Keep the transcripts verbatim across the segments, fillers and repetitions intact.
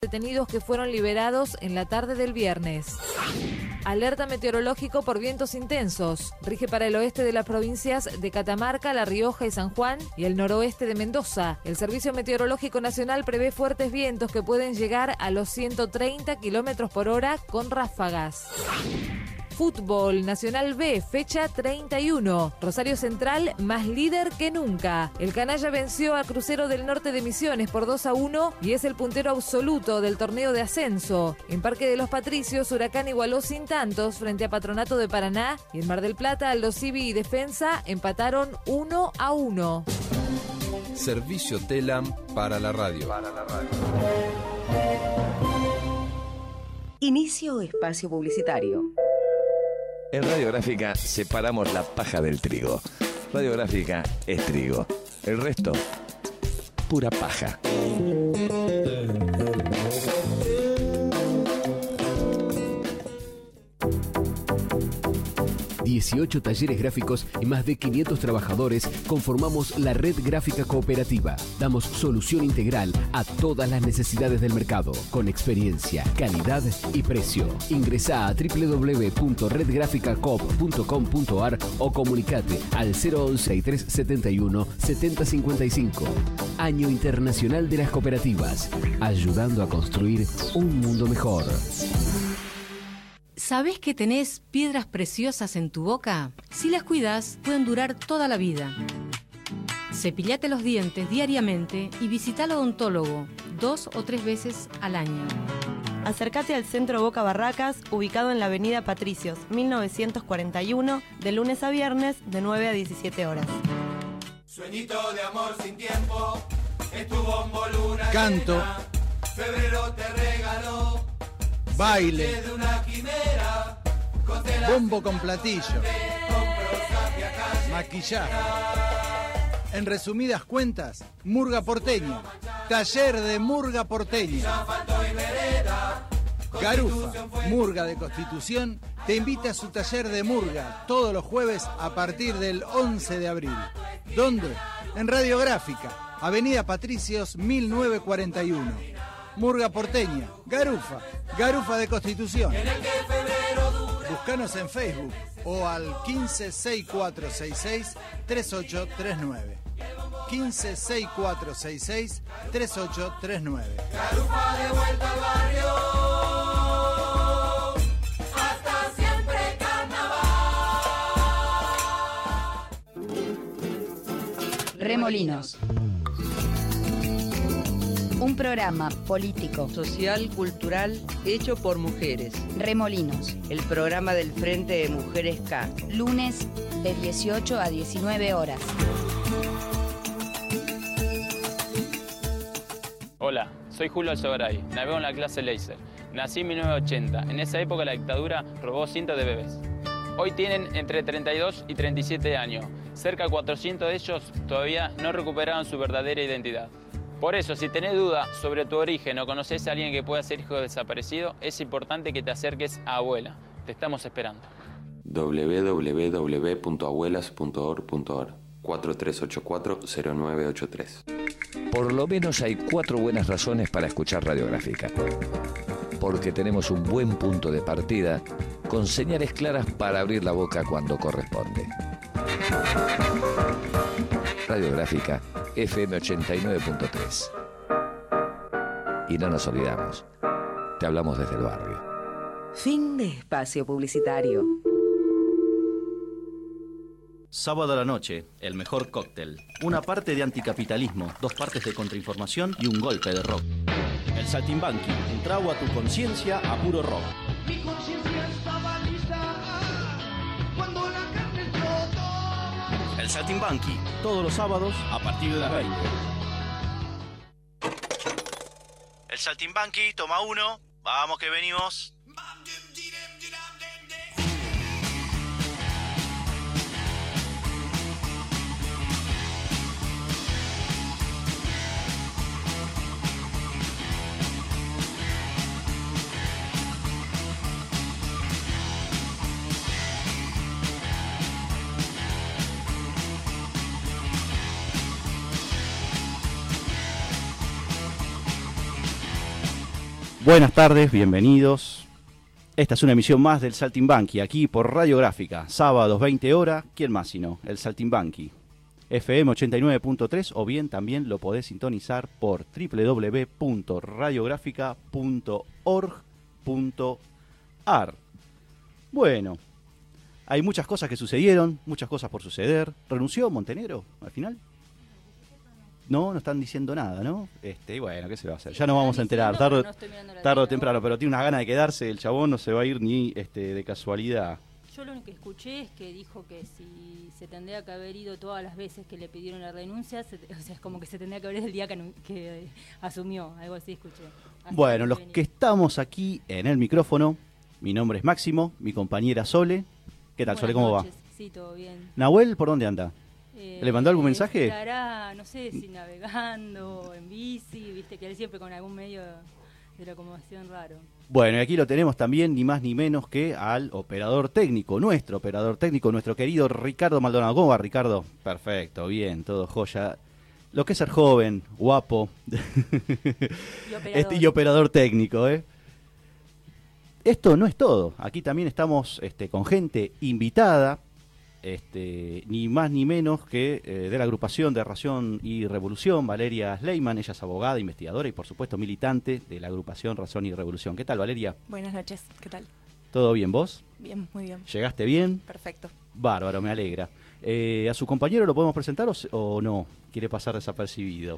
detenidos que fueron liberados en la tarde del viernes. Alerta meteorológico por vientos intensos. Rige para el oeste de las provincias de Catamarca, La Rioja y San Juan y el noroeste de Mendoza. El Servicio Meteorológico Nacional prevé fuertes vientos que pueden llegar a los ciento treinta kilómetros por hora con ráfagas. Fútbol, Nacional B, fecha treinta y uno. Rosario Central más líder que nunca. El canalla venció a Crucero del Norte de Misiones por dos a uno y es el puntero absoluto del torneo de ascenso. En Parque de los Patricios, Huracán igualó sin tantos frente a Patronato de Paraná y en Mar del Plata, Aldo Civi y Defensa empataron uno a uno. Servicio Telam para la radio. Para la radio. Inicio espacio publicitario. En Radiográfica separamos la paja del trigo. Radiográfica es trigo. El resto, pura paja. dieciocho talleres gráficos y más de quinientos trabajadores conformamos la Red Gráfica Cooperativa. Damos solución integral a todas las necesidades del mercado, con experiencia, calidad y precio. Ingresá a doble u doble u doble u punto red gráfica coop punto com punto a r o comunicate al cero once, tres setenta y uno, setenta cincuenta y cinco. Año Internacional de las Cooperativas, ayudando a construir un mundo mejor. ¿Sabés que tenés piedras preciosas en tu boca? Si las cuidas, pueden durar toda la vida. Cepillate los dientes diariamente y visita al odontólogo dos o tres veces al año. Acércate al Centro Boca Barracas, ubicado en la avenida Patricios, mil novecientos cuarenta y uno, de lunes a viernes, de nueve a diecisiete horas. Sueñito de amor sin tiempo, es tu bombo luna canto, llena, febrero te regaló, baile, de una quimera, bombo con platillo, maquillaje. En resumidas cuentas, murga porteña, taller de murga porteña. Garufa, Murga de Constitución, te invita a su taller de murga todos los jueves a partir del once de abril. ¿Dónde? En Radiográfica, avenida Patricios mil novecientos cuarenta y uno. Murga porteña, Garufa, Garufa de Constitución. Búscanos en Facebook o al quince, sesenta y cuatro sesenta y seis, treinta y ocho treinta y nueve. quince, sesenta y cuatro sesenta y seis, treinta y ocho treinta y nueve. Garufa de vuelta al barrio, hasta siempre carnaval. Remolinos. Un programa político, social, cultural, hecho por mujeres. Remolinos. El programa del Frente de Mujeres K. Lunes de dieciocho a diecinueve horas. Hola, soy Julio Alzogaray, navego en la clase Laser. Nací en mil novecientos ochenta. En esa época la dictadura robó cientos de bebés. Hoy tienen entre treinta y dos y treinta y siete años. Cerca de cuatrocientos de ellos todavía no recuperaron su verdadera identidad. Por eso, si tenés duda sobre tu origen o conocés a alguien que pueda ser hijo desaparecido, es importante que te acerques a Abuela. Te estamos esperando. doble u doble u doble u punto abuelas punto org punto a r cuatro tres ocho cuatro, cero nueve ocho tres. Por lo menos hay cuatro buenas razones para escuchar Radiográfica. Porque tenemos un buen punto de partida, con señales claras para abrir la boca cuando corresponde. Radiográfica F M ochenta y nueve punto tres. Y no nos olvidamos, te hablamos desde el barrio. Fin de espacio publicitario. Sábado a la noche, el mejor cóctel. Una parte de anticapitalismo, dos partes de contrainformación y un golpe de rock. El Saltimbanqui, un trago a tu conciencia a puro rock. Mi conciencia estaba lista cuando la carne explotó. El Saltimbanqui, todos los sábados a partir de las veinte. El Saltimbanqui, toma uno, vamos que venimos. Buenas tardes, bienvenidos. Esta es una emisión más del Saltimbanqui, aquí por Radiográfica, sábados veinte horas. ¿Quién más sino? El Saltimbanqui. F M ochenta y nueve punto tres o bien también lo podés sintonizar por doble u doble u doble u punto radiográfica punto org punto a r. Bueno, hay muchas cosas que sucedieron, muchas cosas por suceder. ¿Renunció Montenegro al final? No, no están diciendo nada, ¿no? Este, bueno, ¿qué se va a hacer? Ya nos vamos a enterar, tarde, tarde o temprano, pero tiene unas ganas de quedarse, el chabón no se va a ir ni este, de casualidad. Yo lo único que escuché es que dijo que si se tendría que haber ido todas las veces que le pidieron la renuncia, se, o sea, es como que se tendría que haber ido el día que, que asumió, algo así escuché. Así bueno, que los venía. que estamos aquí en el micrófono, mi nombre es Máximo, mi compañera Sole. ¿Qué tal, Buenas Sole, cómo noches. va? Sí, todo bien. ¿Nahuel por dónde anda? Eh, ¿Le mandó algún mensaje? Estará, no sé, si navegando, en bici, viste que él siempre con algún medio de locomoción raro. Bueno, y aquí lo tenemos también, ni más ni menos que al operador técnico, nuestro operador técnico, nuestro querido Ricardo Maldonado. ¿Cómo va, Ricardo? Perfecto, bien, todo joya. Lo que es ser joven, guapo y operador, este, y operador técnico, ¿eh? Esto no es todo. Aquí también estamos este, con gente invitada, este, ni más ni menos que eh, de la agrupación de Razón y Revolución, Valeria Sleiman. Ella es abogada, investigadora y por supuesto militante de la agrupación Razón y Revolución. ¿Qué tal, Valeria? Buenas noches, ¿qué tal? ¿Todo bien, vos? Bien, muy bien. ¿Llegaste bien? Perfecto. Bárbaro, me alegra. Eh, ¿A su compañero lo podemos presentar o, o no? ¿Quiere pasar desapercibido?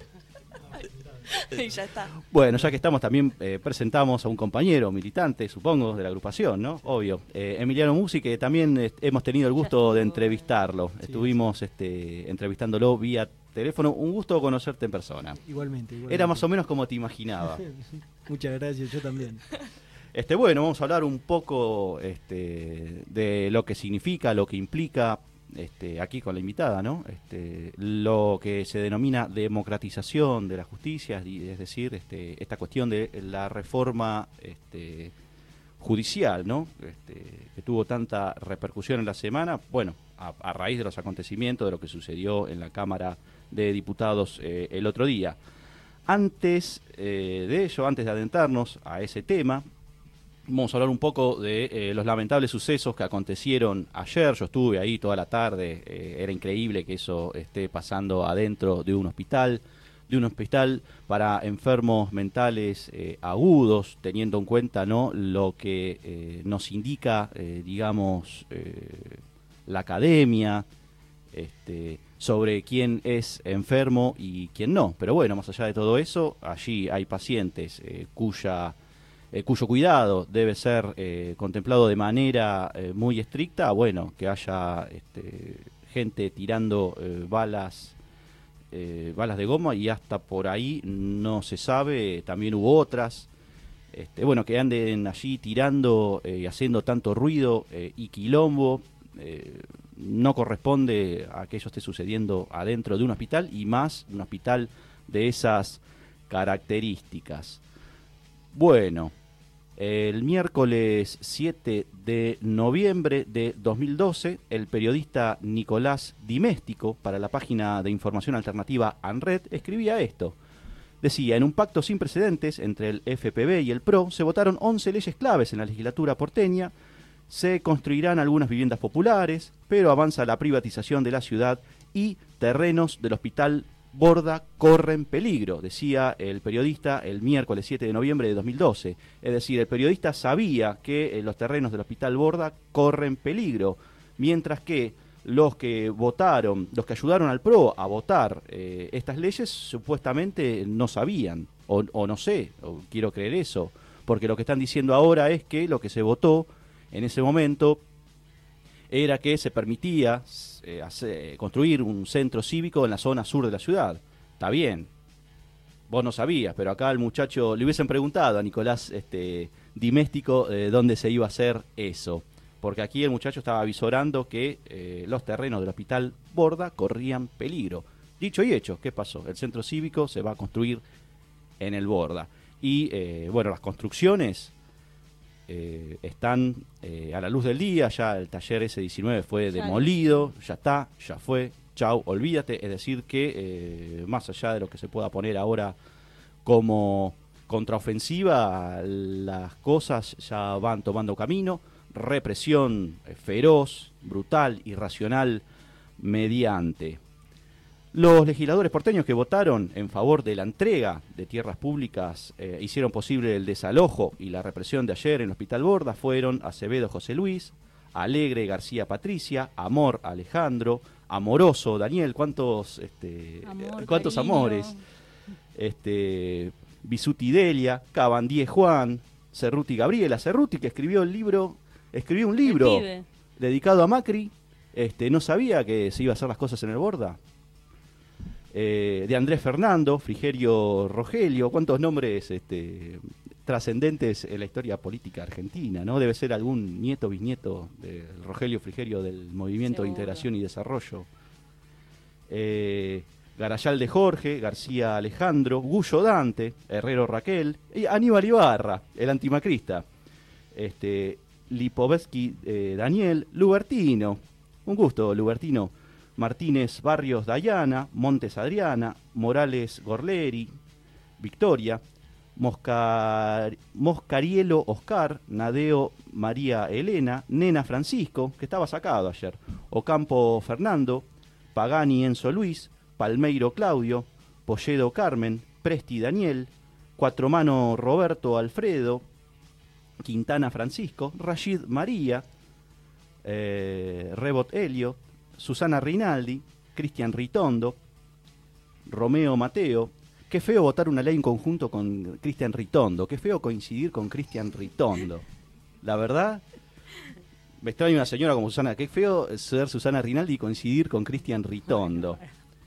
Y ya está. Bueno, ya que estamos, también eh, presentamos a un compañero militante, supongo, de la agrupación, ¿no? Obvio. Eh, Emiliano Musi, que también eh, hemos tenido el gusto de entrevistarlo. Sí, Estuvimos sí. Este, entrevistándolo vía teléfono. Un gusto conocerte en persona. Igualmente, igualmente. Era más o menos como te imaginaba. Muchas gracias, yo también. Este, bueno, vamos a hablar un poco este, de lo que significa, lo que implica, este, aquí con la invitada, ¿no? Este, lo que se denomina democratización de la justicia, es decir, este, esta cuestión de la reforma este, judicial, ¿no? Este, que tuvo tanta repercusión en la semana, bueno, a, a raíz de los acontecimientos, de lo que sucedió en la Cámara de Diputados eh, el otro día. Antes eh, de ello, antes de adentrarnos a ese tema, vamos a hablar un poco de eh, los lamentables sucesos que acontecieron ayer. Yo estuve ahí toda la tarde, eh, era increíble que eso esté pasando adentro de un hospital, de un hospital para enfermos mentales eh, agudos, teniendo en cuenta, ¿no?, lo que eh, nos indica, eh, digamos, eh, la academia, este, sobre quién es enfermo y quién no. Pero bueno, más allá de todo eso, allí hay pacientes eh, cuya... Eh, cuyo cuidado debe ser eh, contemplado de manera eh, muy estricta. Bueno, que haya este, gente tirando eh, balas eh, balas de goma y hasta por ahí no se sabe, también hubo otras. Este, bueno, que anden allí tirando y eh, haciendo tanto ruido eh, y quilombo, eh, no corresponde a que eso esté sucediendo adentro de un hospital, y más un hospital de esas características. Bueno, el miércoles siete de noviembre de dos mil doce, el periodista Nicolás Diméstico, para la página de información alternativa ANRED, escribía esto. Decía: en un pacto sin precedentes entre el F P V y el P R O, se votaron once leyes claves en la legislatura porteña, se construirán algunas viviendas populares, pero avanza la privatización de la ciudad y terrenos del Hospital Borda corren peligro, decía el periodista el miércoles siete de noviembre de dos mil doce. Es decir, el periodista sabía que eh, los terrenos del Hospital Borda corren peligro, mientras que los que votaron, los que ayudaron al P R O a votar eh, estas leyes, supuestamente no sabían, o, o no sé, o quiero creer eso, porque lo que están diciendo ahora es que lo que se votó en ese momento era que se permitía eh, hacer, construir un centro cívico en la zona sur de la ciudad. Está bien, vos no sabías, pero acá al muchacho le hubiesen preguntado a Nicolás este, Diméstico eh, dónde se iba a hacer eso, porque aquí el muchacho estaba avisorando que eh, los terrenos del Hospital Borda corrían peligro. Dicho y hecho, ¿qué pasó? El centro cívico se va a construir en el Borda. Y, eh, bueno, las construcciones Eh, están eh, a la luz del día. Ya el taller ese diecinueve fue demolido, ya está, ya fue, chau, olvídate. Es decir que eh, más allá de lo que se pueda poner ahora como contraofensiva las cosas ya van tomando camino, represión eh, feroz, brutal, irracional, mediante. Los legisladores porteños que votaron en favor de la entrega de tierras públicas eh, hicieron posible el desalojo y la represión de ayer en el Hospital Borda fueron Acevedo José Luis, Alegre García Patricia, Amor Alejandro, Amoroso Daniel, cuántos este, Amor, cuántos cariño. amores, este, Bisuti Delia, Cabandier Juan, Cerruti Gabriela, Cerruti que escribió el libro, escribió un libro dedicado a Macri, este, no sabía que se iba a hacer las cosas en el Borda. Eh, de Andrés Fernando, Frigerio Rogelio, cuántos nombres este, trascendentes en la historia política argentina, ¿no? Debe ser algún nieto, bisnieto de Rogelio Frigerio del Movimiento Seguro. de Integración y Desarrollo. Eh, Garayal de Jorge, García Alejandro, Gullo Dante, Herrero Raquel, y Aníbal Ibarra, el antimacrista. Este, Lipovetsky eh, Daniel, Lubertino, un gusto, Lubertino. Martínez Barrios Dayana, Montes Adriana, Morales Gorleri, Victoria, Moscar, Moscarielo Oscar, Nadeo María Elena, Nena Francisco, que estaba sacado ayer, Ocampo Fernando, Pagani Enzo Luis, Palmeiro Claudio, Polledo Carmen, Presti Daniel, Cuatromano Roberto Alfredo, Quintana Francisco, Rashid María, eh, Rebot Helio, Susana Rinaldi, Cristian Ritondo, Romeo Mateo. Qué feo votar una ley en conjunto con Cristian Ritondo, qué feo coincidir con Cristian Ritondo. La verdad, me extraña una señora como Susana, qué feo ser Susana Rinaldi y coincidir con Cristian Ritondo.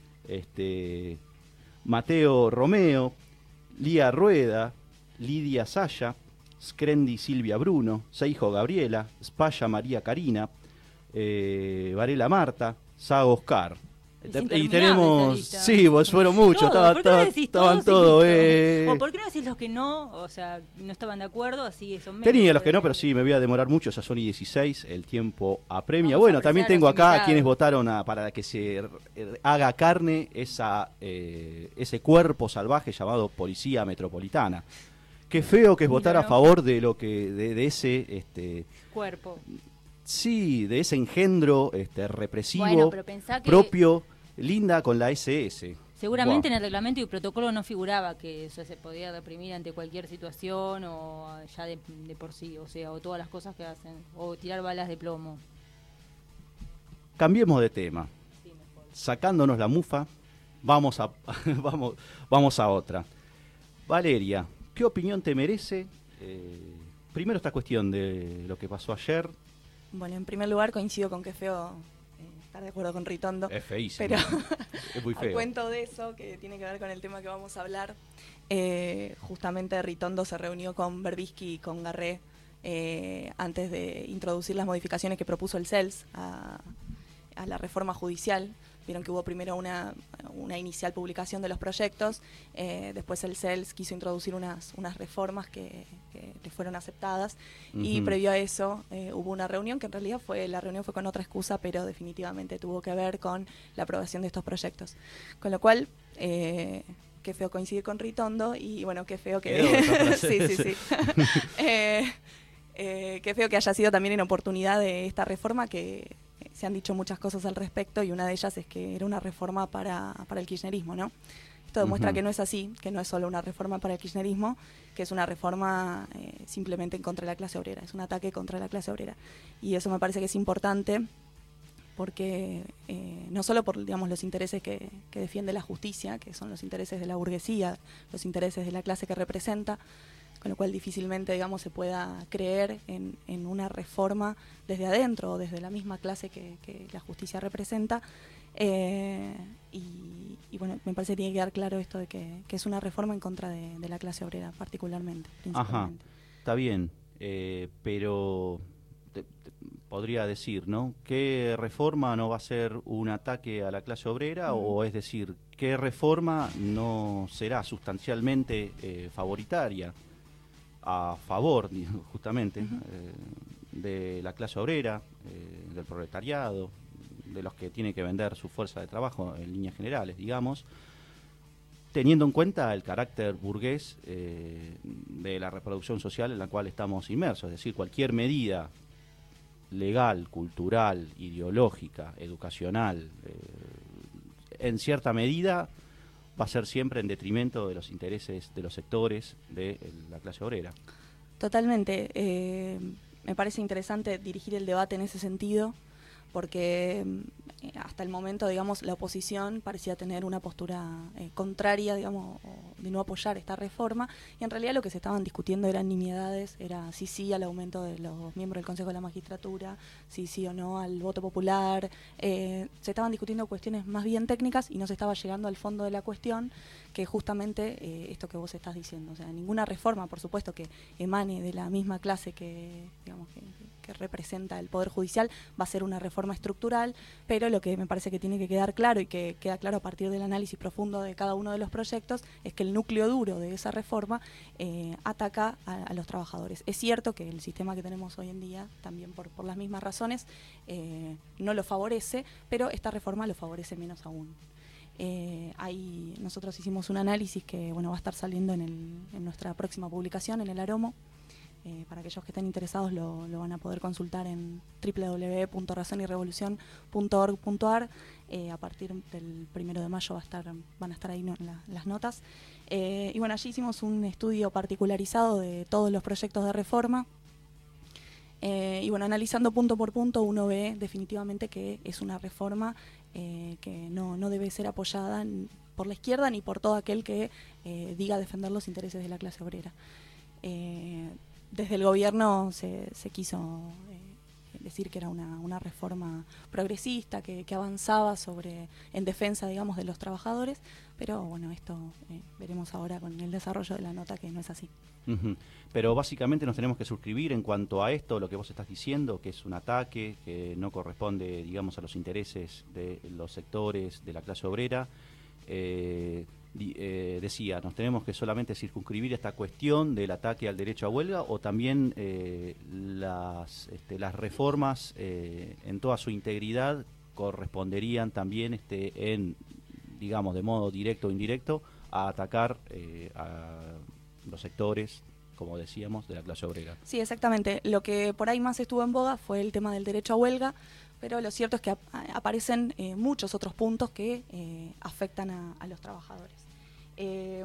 Este, Mateo Romeo, Lía Rueda, Lidia Saya, Screndi Silvia Bruno, Seijo Gabriela, Spaya María Karina, Eh, Varela Marta, Sago Oscar. Y tenemos, sí, vos fueron muchos, estaba, ¿Por qué no estaba, decís estaban todos todos. y listo? Eh. ¿O por qué no decís los que no? O sea, no estaban de acuerdo, así son menos. Tenía los que no, pero sí, me voy a demorar mucho, ya son y dieciséis, el tiempo apremia. Vamos Bueno, a también apreciar tengo a los acá invitados. quienes votaron a, para que se eh, haga carne esa eh, ese cuerpo salvaje llamado Policía Metropolitana. Qué feo que es votar a favor de lo que de, de ese este cuerpo. Sí, de ese engendro este, represivo Bueno, pero pensá que- propio, linda con la ese ese. Seguramente Buah. en el reglamento y protocolo no figuraba que eso se podía reprimir ante cualquier situación o ya de, de por sí, o sea, o todas las cosas que hacen, o tirar balas de plomo. Cambiemos de tema. Sacándonos la mufa, vamos a, vamos, vamos a otra. Valeria, ¿qué opinión te merece? Eh, primero esta cuestión de lo que pasó ayer. Bueno, en primer lugar coincido con que es feo eh, estar de acuerdo con Ritondo. Es feísimo. Pero Es muy a feo. cuento de eso, que tiene que ver con el tema que vamos a hablar, eh, justamente Ritondo se reunió con Berbisky y con Garré eh, antes de introducir las modificaciones que propuso el C E L S a, a la reforma judicial. Vieron que hubo primero una, una inicial publicación de los proyectos, eh, después el C E L S quiso introducir unas, unas reformas que, que le fueron aceptadas, y Ujú. previo a eso eh, hubo una reunión que en realidad fue, la reunión fue con otra excusa, pero definitivamente tuvo que ver con la aprobación de estos proyectos. Con lo cual, eh, qué feo coincidir con Ritondo, y bueno, qué feo que... Quedó esa frase. sí, sí, sí. eh, eh, qué feo que haya sido también en oportunidad de esta reforma, que se han dicho muchas cosas al respecto, y una de ellas es que era una reforma para, para el kirchnerismo, ¿no? Esto demuestra Ujú. que no es así, que no es solo una reforma para el kirchnerismo, que es una reforma eh, simplemente en contra de la clase obrera, es un ataque contra la clase obrera. Y eso me parece que es importante, porque eh, no solo por, digamos, los intereses que, que defiende la justicia, que son los intereses de la burguesía, los intereses de la clase que representa, con lo cual difícilmente, digamos, se pueda creer en, en una reforma desde adentro o desde la misma clase que, que la justicia representa. Eh, y, y bueno, me parece que tiene que quedar claro esto de que, que es una reforma en contra de, de la clase obrera, particularmente, Ajá, principalmente. está bien, eh, pero te- te- podría decir, ¿no? ¿Qué reforma no va a ser un ataque a la clase obrera? Ujú. O es decir, ¿qué reforma no será sustancialmente eh, favoritaria a favor, digo, justamente, Ujú. eh, de la clase obrera, eh, del proletariado, de los que tienen que vender su fuerza de trabajo en líneas generales, digamos? teniendo en cuenta el carácter burgués eh, de la reproducción social en la cual estamos inmersos. Es decir, cualquier medida legal, cultural, ideológica, educacional, eh, en cierta medida va a ser siempre en detrimento de los intereses de los sectores de la clase obrera. Totalmente. Eh, me parece interesante dirigir el debate en ese sentido, porque eh, hasta el momento, digamos, la oposición parecía tener una postura eh, contraria, digamos, de no apoyar esta reforma, y en realidad lo que se estaban discutiendo eran nimiedades, era sí sí al aumento de los miembros del Consejo de la Magistratura, sí sí o no al voto popular, eh, se estaban discutiendo cuestiones más bien técnicas y no se estaba llegando al fondo de la cuestión, que justamente eh, esto que vos estás diciendo, o sea, ninguna reforma, por supuesto, que emane de la misma clase que, digamos, que, que representa el Poder Judicial, va a ser una reforma estructural, pero lo que me parece que tiene que quedar claro, y que queda claro a partir del análisis profundo de cada uno de los proyectos, es que el núcleo duro de esa reforma eh, ataca a, a los trabajadores. Es cierto que el sistema que tenemos hoy en día, también por, por las mismas razones, eh, no lo favorece, pero esta reforma lo favorece menos aún. Eh, hay, nosotros hicimos un análisis que bueno, va a estar saliendo en, el, en nuestra próxima publicación, en el Aromo. Eh, para aquellos que estén interesados lo, lo van a poder consultar en doble u doble u doble u punto razón y revolución punto org punto a r. Eh, a partir del primero de mayo va a estar, van a estar ahí no, la, las notas. Eh, y bueno, allí hicimos un estudio particularizado de todos los proyectos de reforma. Eh, y bueno, analizando punto por punto, uno ve definitivamente que es una reforma eh, que no, no debe ser apoyada por la izquierda ni por todo aquel que eh, diga defender los intereses de la clase obrera. Eh, desde el gobierno se, se quiso eh, decir que era una, una reforma progresista, que, que avanzaba sobre en defensa, digamos, de los trabajadores, pero bueno, esto eh, veremos ahora con el desarrollo de la nota que no es así. Uh-huh. Pero básicamente nos tenemos que suscribir en cuanto a esto, lo que vos estás diciendo, que es un ataque, que no corresponde, digamos, a los intereses de los sectores de la clase obrera. Eh, eh, decía, nos tenemos que solamente circunscribir esta cuestión del ataque al derecho a huelga, o también eh, las, este, las reformas eh, en toda su integridad corresponderían también este, en, digamos, de modo directo o indirecto, a atacar eh, a los sectores, como decíamos, de la clase obrera. Sí, exactamente. Lo que por ahí más estuvo en boga fue el tema del derecho a huelga, pero lo cierto es que ap aparecen eh, muchos otros puntos que eh, afectan a, a los trabajadores. Eh,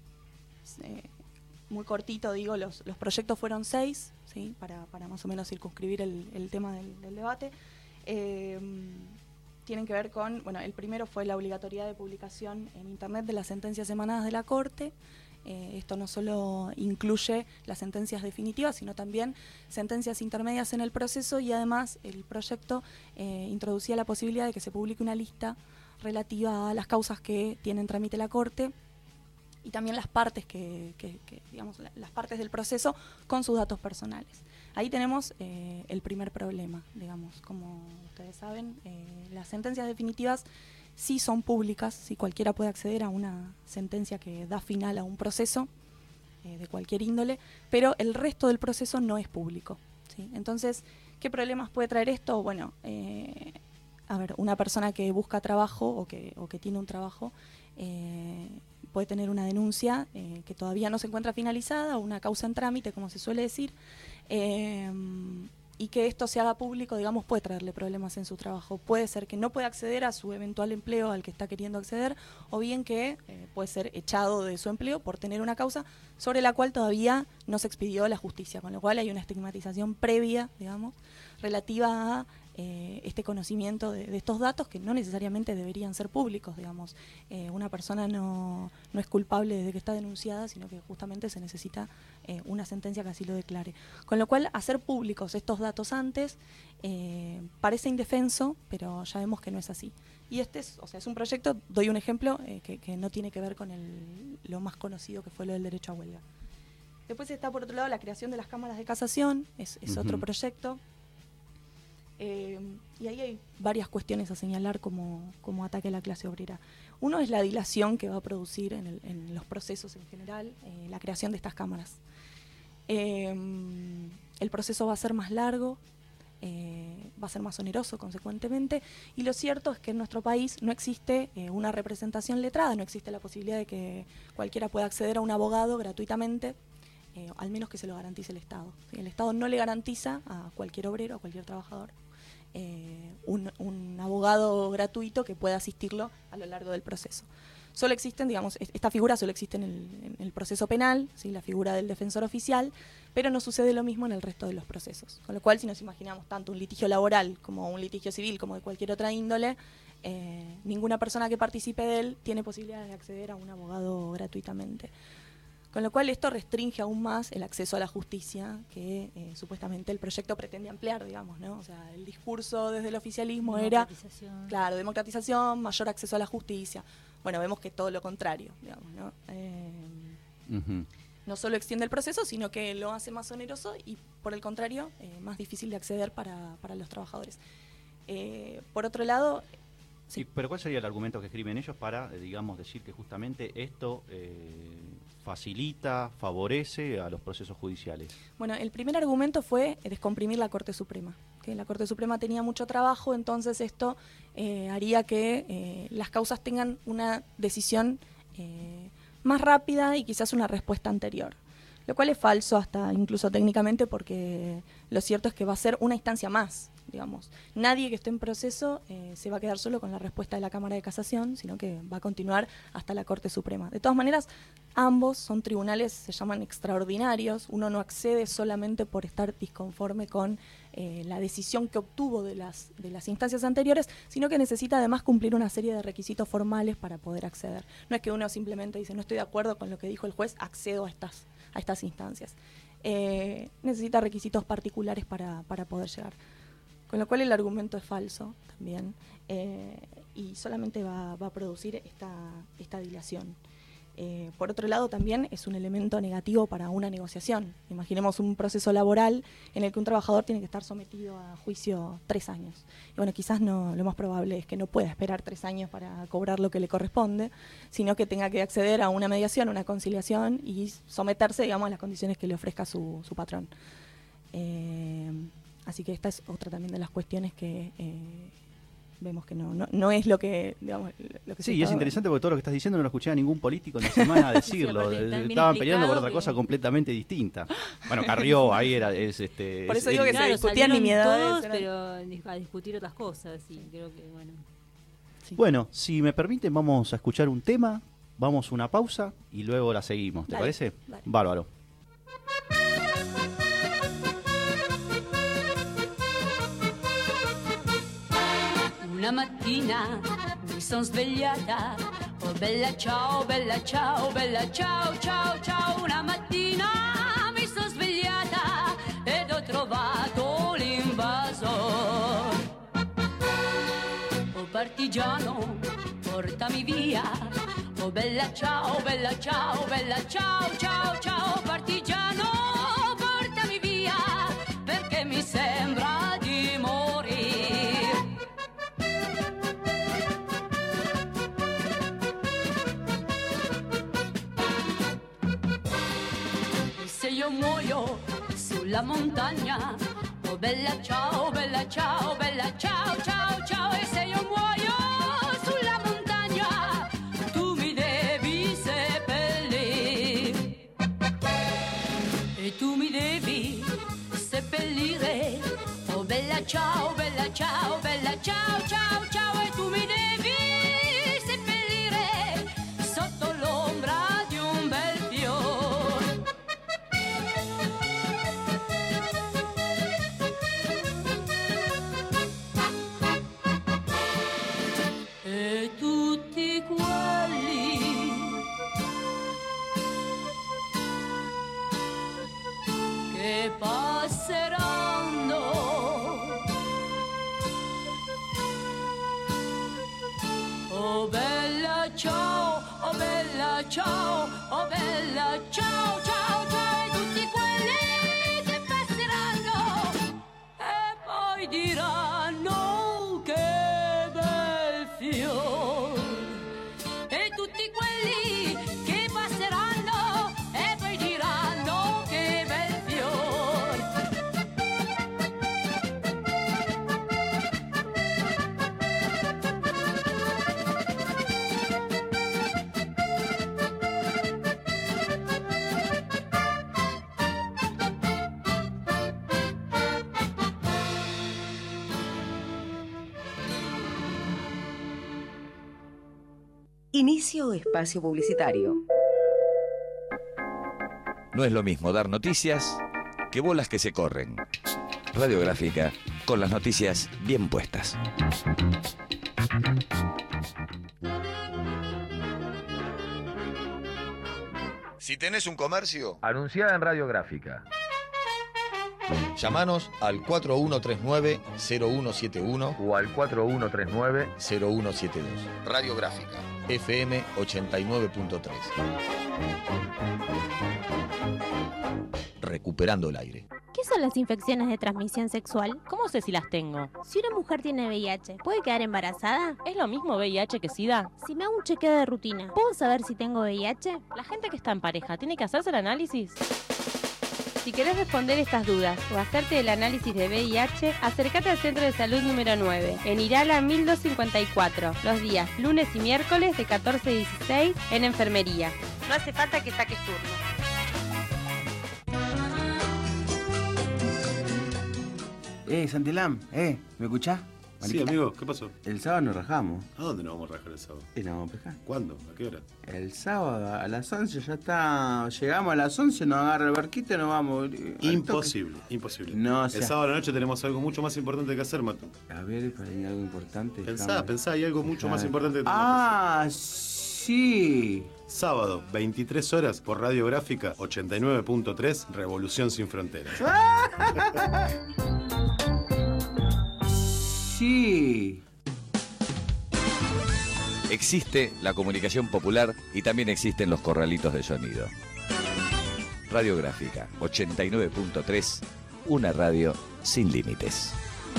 eh, muy cortito, digo, los, los proyectos fueron seis, ¿sí? para, para más o menos circunscribir el, el tema del, del debate. Eh, tienen que ver con, bueno, el primero fue la obligatoriedad de publicación en Internet de las sentencias emanadas de la Corte. Eh, esto no solo incluye las sentencias definitivas, sino también sentencias intermedias en el proceso, y además el proyecto eh, introducía la posibilidad de que se publique una lista relativa a las causas que tiene en trámite la Corte, y también las partes que, que, que digamos, la, las partes del proceso con sus datos personales. Ahí tenemos eh, el primer problema, digamos, como ustedes saben, eh, las sentencias definitivas sí son públicas, sí cualquiera puede acceder a una sentencia que da final a un proceso eh, de cualquier índole, pero el resto del proceso no es público, ¿sí? Entonces, ¿qué problemas puede traer esto? Bueno, eh, a ver, una persona que busca trabajo o que, o que tiene un trabajo eh, puede tener una denuncia eh, que todavía no se encuentra finalizada, o una causa en trámite, como se suele decir, eh, y que esto se haga público, digamos, puede traerle problemas en su trabajo. Puede ser que no pueda acceder a su eventual empleo al que está queriendo acceder, o bien que eh, puede ser echado de su empleo por tener una causa sobre la cual todavía no se expidió la justicia, con lo cual hay una estigmatización previa, digamos, relativa a eh, este conocimiento de, de estos datos, que no necesariamente deberían ser públicos, digamos. Eh, una persona no, no es culpable desde que está denunciada, sino que justamente se necesita eh, una sentencia que así lo declare. Con lo cual, hacer públicos estos datos antes eh, parece indefenso, pero ya vemos que no es así. Y este es, o sea, es un proyecto, doy un ejemplo, eh, que, que no tiene que ver con el, lo más conocido, que fue lo del derecho a huelga. Después está, por otro lado, la creación de las cámaras de casación, es, es uh-huh. otro proyecto. Eh, y ahí hay varias cuestiones a señalar como, como ataque a la clase obrera. Uno es la dilación que va a producir en, el, en los procesos en general, eh, la creación de estas cámaras. Eh, el proceso va a ser más largo, eh, va a ser más oneroso consecuentemente, y lo cierto es que en nuestro país no existe eh, una representación letrada, no existe la posibilidad de que cualquiera pueda acceder a un abogado gratuitamente, eh, al menos que se lo garantice el Estado. ¿Sí? El Estado no le garantiza a cualquier obrero, a cualquier trabajador, eh, un, un abogado gratuito que pueda asistirlo a lo largo del proceso. Solo existen, digamos, esta figura solo existe en el, en el proceso penal, ¿sí? La figura del defensor oficial, pero no sucede lo mismo en el resto de los procesos. Con lo cual, si nos imaginamos tanto un litigio laboral como un litigio civil, como de cualquier otra índole, eh, ninguna persona que participe de él tiene posibilidades de acceder a un abogado gratuitamente. Con lo cual esto restringe aún más el acceso a la justicia que eh, supuestamente el proyecto pretende ampliar, digamos, ¿no? O sea, el discurso desde el oficialismo era, claro, democratización, mayor acceso a la justicia. Bueno, vemos que todo lo contrario, digamos, ¿no? Eh, uh-huh. No solo extiende el proceso, sino que lo hace más oneroso y, por el contrario, eh, más difícil de acceder para, para los trabajadores. Eh, por otro lado... Sí. Sí, pero ¿cuál sería el argumento que escriben ellos para, eh, digamos, decir que justamente esto eh, facilita, favorece a los procesos judiciales? Bueno, el primer argumento fue descomprimir la Corte Suprema. Que la Corte Suprema tenía mucho trabajo, entonces esto eh, haría que eh, las causas tengan una decisión eh, más rápida y quizás una respuesta anterior. Lo cual es falso hasta incluso técnicamente, porque lo cierto es que va a ser una instancia más, digamos. Nadie que esté en proceso eh, se va a quedar solo con la respuesta de la Cámara de Casación, sino que va a continuar hasta la Corte Suprema. De todas maneras, ambos son tribunales, se llaman extraordinarios. Uno no accede solamente por estar disconforme con eh, la decisión que obtuvo de las, de las instancias anteriores, sino que necesita además cumplir una serie de requisitos formales para poder acceder. No es que uno simplemente dice, no estoy de acuerdo con lo que dijo el juez, accedo a estas, a estas instancias. Eh, necesita requisitos particulares para, para poder llegar. Con lo cual el argumento es falso también, eh, y solamente va, va a producir esta, esta dilación. Eh, por otro lado, también es un elemento negativo para una negociación. Imaginemos un proceso laboral en el que un trabajador tiene que estar sometido a juicio tres años. Y bueno, quizás no, lo más probable es que no pueda esperar tres años para cobrar lo que le corresponde, sino que tenga que acceder a una mediación, una conciliación y someterse, digamos, a las condiciones que le ofrezca su, su patrón. Eh, Así que esta es otra también de las cuestiones que eh, vemos que no, no, no es lo que, digamos, lo que sí, se y es interesante porque todo lo que estás diciendo no lo escuché a ningún político en la semana decirlo. Sí, estaban peleando por otra que... cosa completamente distinta. Bueno, Carrió ahí era... Es, este, por eso es, digo que claro, se discutían nimiedades. Todos, pero a discutir otras cosas, sí, creo que, bueno. Sí. Bueno, si me permiten, vamos a escuchar un tema, vamos a una pausa y luego la seguimos. ¿Te dale, parece? Dale. Bárbaro. Una mattina mi son svegliata, oh bella ciao, bella ciao, bella ciao, ciao, ciao. Una mattina mi son svegliata ed ho trovato l'invasor. Oh partigiano, portami via, oh bella ciao, bella ciao, bella ciao, ciao, ciao. Partigiano, portami via, perché mi sembra di morire. Se io muoio sulla montagna, oh bella ciao, bella ciao, bella ciao, ciao, ciao. E se io muoio sulla montagna, tu mi devi seppellire. E tu mi devi seppellire, oh bella ciao, bella ciao, bella ciao, ciao, ciao. E tu mi devi seppellire sotto l'ombra di un bel fiore. E tutti quelli che passeranno, oh bella ciao, oh bella ciao, oh bella ciao, ciao, ciao. E tutti quelli che passeranno e poi diranno che bel fior. E tutti quelli che passeranno e poi diranno che bel fior. Inicio espacio publicitario. No es lo mismo dar noticias que bolas que se corren. Radiográfica, con las noticias bien puestas. Si tenés un comercio, anunciá en Radiográfica. Llamanos al cuatro uno tres nueve, cero uno siete uno o al cuatro uno tres nueve, cero uno siete dos. Radiográfica, F M ochenta y nueve punto tres. Recuperando el aire. ¿Qué son las infecciones de transmisión sexual? ¿Cómo sé si las tengo? Si una mujer tiene V I H, ¿puede quedar embarazada? ¿Es lo mismo V I H que SIDA? Si me hago un chequeo de rutina, ¿puedo saber si tengo V I H? ¿La gente que está en pareja tiene que hacerse el análisis? Si querés responder estas dudas o hacerte el análisis de V I H, acércate al Centro de Salud número nueve, en Irala mil doscientos cincuenta y cuatro, los días lunes y miércoles de catorce a dieciséis en enfermería. No hace falta que saques turno. Eh, Santilán, eh, ¿me escuchás? Sí, amigo, ¿qué pasó? El sábado nos rajamos. ¿A dónde nos vamos a rajar el sábado? Y nos vamos a pescar. ¿Cuándo? ¿A qué hora? El sábado a las once ya está. Llegamos a las once, nos agarra el barquito y nos vamos. Imposible, imposible. No, o el sea, sábado a la noche tenemos algo mucho más importante que hacer, Mato. A ver, ¿hay algo importante? Pensá, Déjame. pensá, hay algo mucho más importante que tenemos Ah, que hacer. sí. Sábado, veintitrés horas, por Radiográfica ochenta y nueve punto tres, Revolución Sin Fronteras. Sí. Existe la comunicación popular y también existen los corralitos de sonido. Radiográfica ochenta y nueve punto tres, una radio sin límites.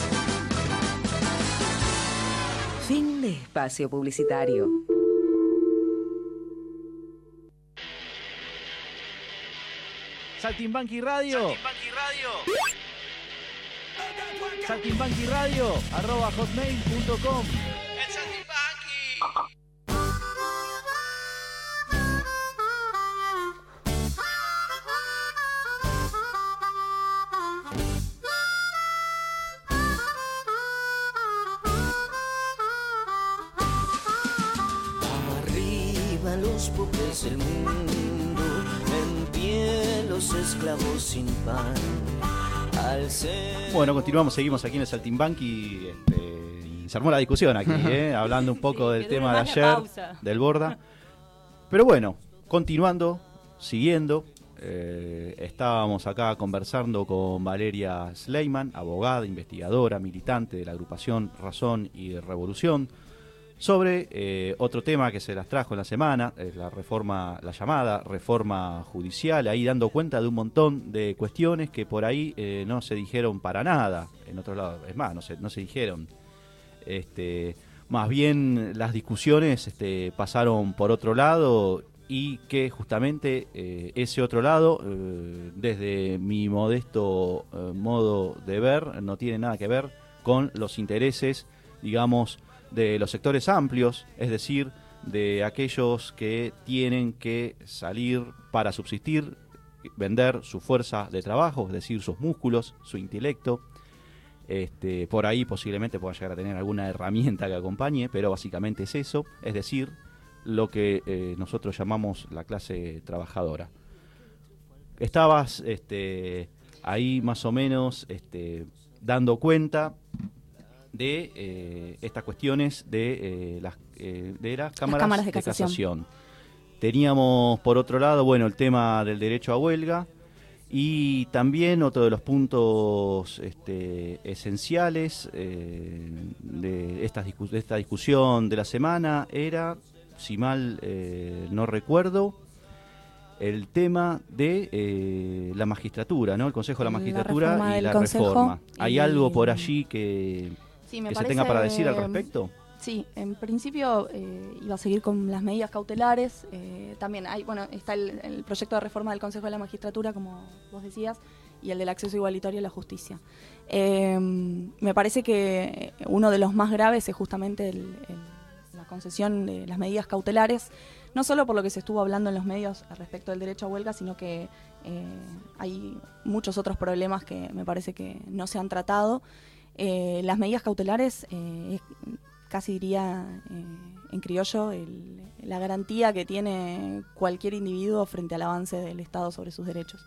Fin de espacio publicitario. Saltimbanqui Radio. Saltimbanqui Radio, arroba hotmail punto com. El Saltimbanqui. Arriba los pobres del mundo, en pie los esclavos sin pan. Bueno, continuamos, seguimos aquí en el Saltimbanqui. Este, y se armó la discusión aquí, ¿eh? Hablando un poco Sí, del que tema dure de más la ayer, pausa. del Borda. Pero bueno, continuando, siguiendo, eh, estábamos acá conversando con Valeria Sleiman, abogada, investigadora, militante de la agrupación Razón y Revolución, sobre eh, otro tema que se las trajo en la semana, eh, la reforma, la llamada reforma judicial, ahí dando cuenta de un montón de cuestiones que por ahí eh, no se dijeron para nada, en otros lados, es más, no se, no se dijeron. Este, más bien las discusiones este, pasaron por otro lado y que justamente eh, ese otro lado, eh, desde mi modesto eh, modo de ver, no tiene nada que ver con los intereses, digamos, de los sectores amplios, es decir, de aquellos que tienen que salir para subsistir, vender su fuerza de trabajo, es decir, sus músculos, su intelecto. Este, por ahí posiblemente puedan llegar a tener alguna herramienta que acompañe, pero básicamente es eso, es decir, lo que eh, nosotros llamamos la clase trabajadora. Estabas este, ahí más o menos este, dando cuenta de eh, estas cuestiones de, eh, las, eh, de las cámaras, cámaras de de casación. casación. Teníamos por otro lado, bueno, el tema del derecho a huelga y también otro de los puntos este, esenciales eh, de, esta discu- de esta discusión de la semana era, si mal eh, no recuerdo, el tema de eh, la magistratura, ¿no? El Consejo de la Magistratura reforma y del la Consejo reforma. ¿Hay y- algo por allí que, Sí, me que se parece, tenga para decir al respecto? Sí, en principio eh, iba a seguir con las medidas cautelares. Eh, también hay, bueno, está el, el proyecto de reforma del Consejo de la Magistratura, como vos decías, y el del acceso igualitario a la justicia. Eh, me parece que uno de los más graves es justamente el, el, la concesión de las medidas cautelares, no solo por lo que se estuvo hablando en los medios respecto del derecho a huelga, sino que eh, hay muchos otros problemas que me parece que no se han tratado. Eh, las medidas cautelares, eh, casi diría eh, en criollo, el, la garantía que tiene cualquier individuo frente al avance del Estado sobre sus derechos.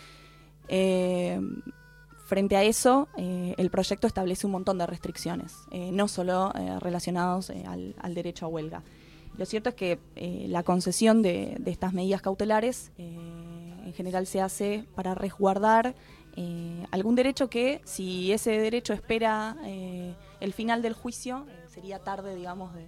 Eh, frente a eso, eh, el proyecto establece un montón de restricciones, eh, no solo eh, relacionados eh, al, al derecho a huelga. Lo cierto es que eh, la concesión de, de estas medidas cautelares eh, en general se hace para resguardar eh, algún derecho que, si ese derecho espera eh, el final del juicio, eh, sería tarde, digamos, de,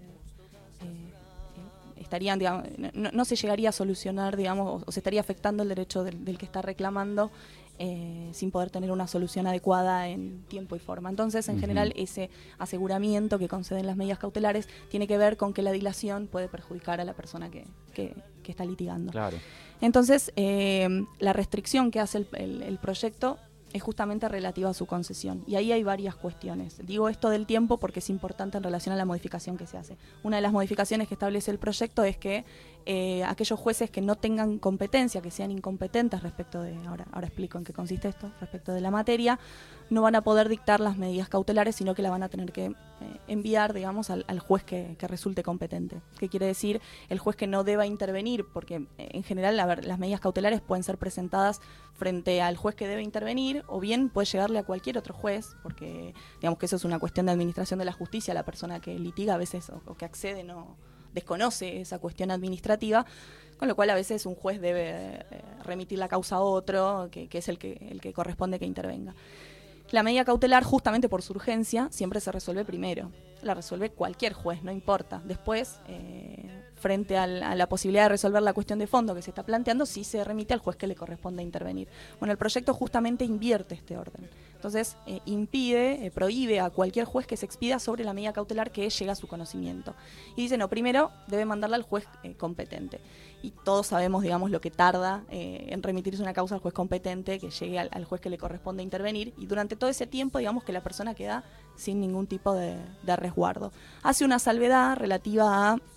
eh, estarían, digamos, no, no se llegaría a solucionar, digamos, o, o se estaría afectando el derecho del, del que está reclamando eh, sin poder tener una solución adecuada en tiempo y forma. Entonces, en uh-huh. general, ese aseguramiento que conceden las medidas cautelares tiene que ver con que la dilación puede perjudicar a la persona que, que, que está litigando. Claro. Entonces, eh, la restricción que hace el, el, el proyecto es justamente relativa a su concesión. Y ahí hay varias cuestiones. Digo esto del tiempo porque es importante en relación a la modificación que se hace. Una de las modificaciones que establece el proyecto es que eh, aquellos jueces que no tengan competencia, que sean incompetentes respecto de, ahora, ahora explico en qué consiste esto, respecto de la materia, no van a poder dictar las medidas cautelares, sino que la van a tener que eh, enviar, digamos, al, al juez que, que resulte competente. ¿Qué quiere decir? El juez que no deba intervenir, porque eh, en general, a ver, las medidas cautelares pueden ser presentadas frente al juez que debe intervenir, o bien puede llegarle a cualquier otro juez, porque digamos que eso es una cuestión de administración de la justicia, la persona que litiga a veces o, o que accede no desconoce esa cuestión administrativa, con lo cual a veces un juez debe eh, remitir la causa a otro, que, que es el que, el que corresponde que intervenga. La medida cautelar, justamente por su urgencia, siempre se resuelve primero. La resuelve cualquier juez, no importa. Después, eh, frente al, a la posibilidad de resolver la cuestión de fondo que se está planteando, sí se remite al juez que le corresponde intervenir. Bueno, el proyecto justamente invierte este orden. Entonces, eh, impide, eh, prohíbe a cualquier juez que se expida sobre la medida cautelar que llega a su conocimiento. Y dice, no, primero debe mandarla al juez eh, competente. Y todos sabemos, digamos, lo que tarda eh, en remitirse una causa al juez competente, que llegue al, al juez que le corresponde intervenir, y durante todo ese tiempo, digamos, que la persona queda sin ningún tipo de, de resguardo. Hace una salvedad relativa a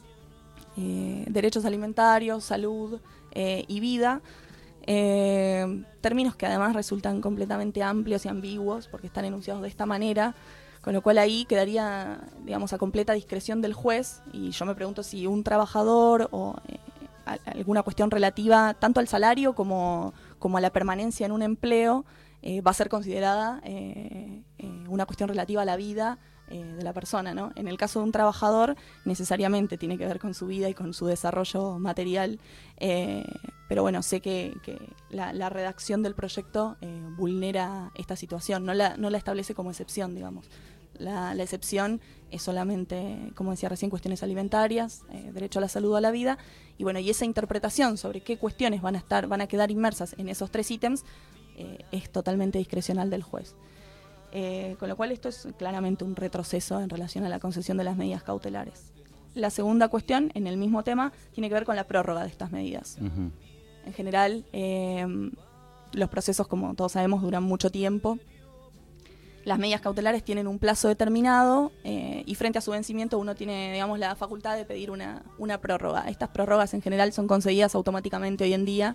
eh, derechos alimentarios, salud eh, y vida, eh, términos que además resultan completamente amplios y ambiguos, porque están enunciados de esta manera, con lo cual ahí quedaría, digamos, a completa discreción del juez, y yo me pregunto si un trabajador o eh, alguna cuestión relativa tanto al salario como, como a la permanencia en un empleo eh, va a ser considerada eh, eh, una cuestión relativa a la vida eh, de la persona, ¿no? En el caso de un trabajador necesariamente tiene que ver con su vida y con su desarrollo material, eh, pero bueno, sé que, que la, la redacción del proyecto eh, vulnera esta situación, no la, no la establece como excepción, digamos. La, la excepción es solamente, como decía recién, cuestiones alimentarias, eh, derecho a la salud, a la vida, y bueno, y esa interpretación sobre qué cuestiones van a estar, van a quedar inmersas en esos tres ítems eh, es totalmente discrecional del juez. Eh, con lo cual esto es claramente un retroceso en relación a la concesión de las medidas cautelares. La segunda cuestión, en el mismo tema, tiene que ver con la prórroga de estas medidas. Uh-huh. En general, eh, los procesos, como todos sabemos, duran mucho tiempo. Las medidas cautelares tienen un plazo determinado eh, y frente a su vencimiento uno tiene, digamos, la facultad de pedir una, una prórroga. Estas prórrogas en general son concedidas automáticamente hoy en día,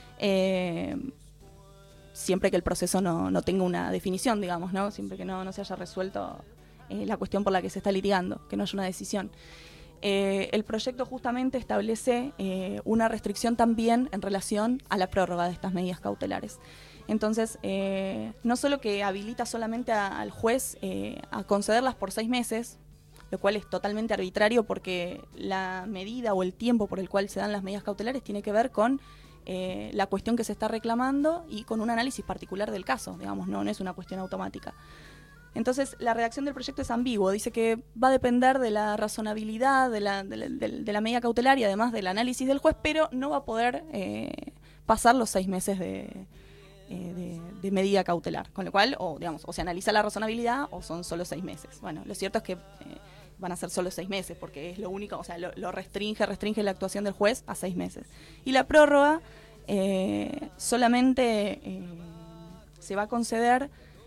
eh, siempre que el proceso no, no tenga una definición, digamos, ¿no? Siempre que no, no se haya resuelto eh, la cuestión por la que se está litigando, que no haya una decisión. Eh, el proyecto justamente establece eh, una restricción también en relación a la prórroga de estas medidas cautelares. Entonces, eh, no solo que habilita solamente a, al juez eh, a concederlas por seis meses, lo cual es totalmente arbitrario porque la medida o el tiempo por el cual se dan las medidas cautelares tiene que ver con eh, la cuestión que se está reclamando y con un análisis particular del caso, digamos, no, no es una cuestión automática. Entonces, la redacción del proyecto es ambiguo, dice que va a depender de la razonabilidad de la, de la, de la medida cautelar y además del análisis del juez, pero no va a poder eh, pasar los seis meses de... De, de medida cautelar, con lo cual o digamos o se analiza la razonabilidad o son solo seis meses. Bueno, lo cierto es que eh, van a ser solo seis meses porque es lo único, o sea, lo, lo restringe, restringe la actuación del juez a seis meses. Y la prórroga eh, solamente eh, se va a conceder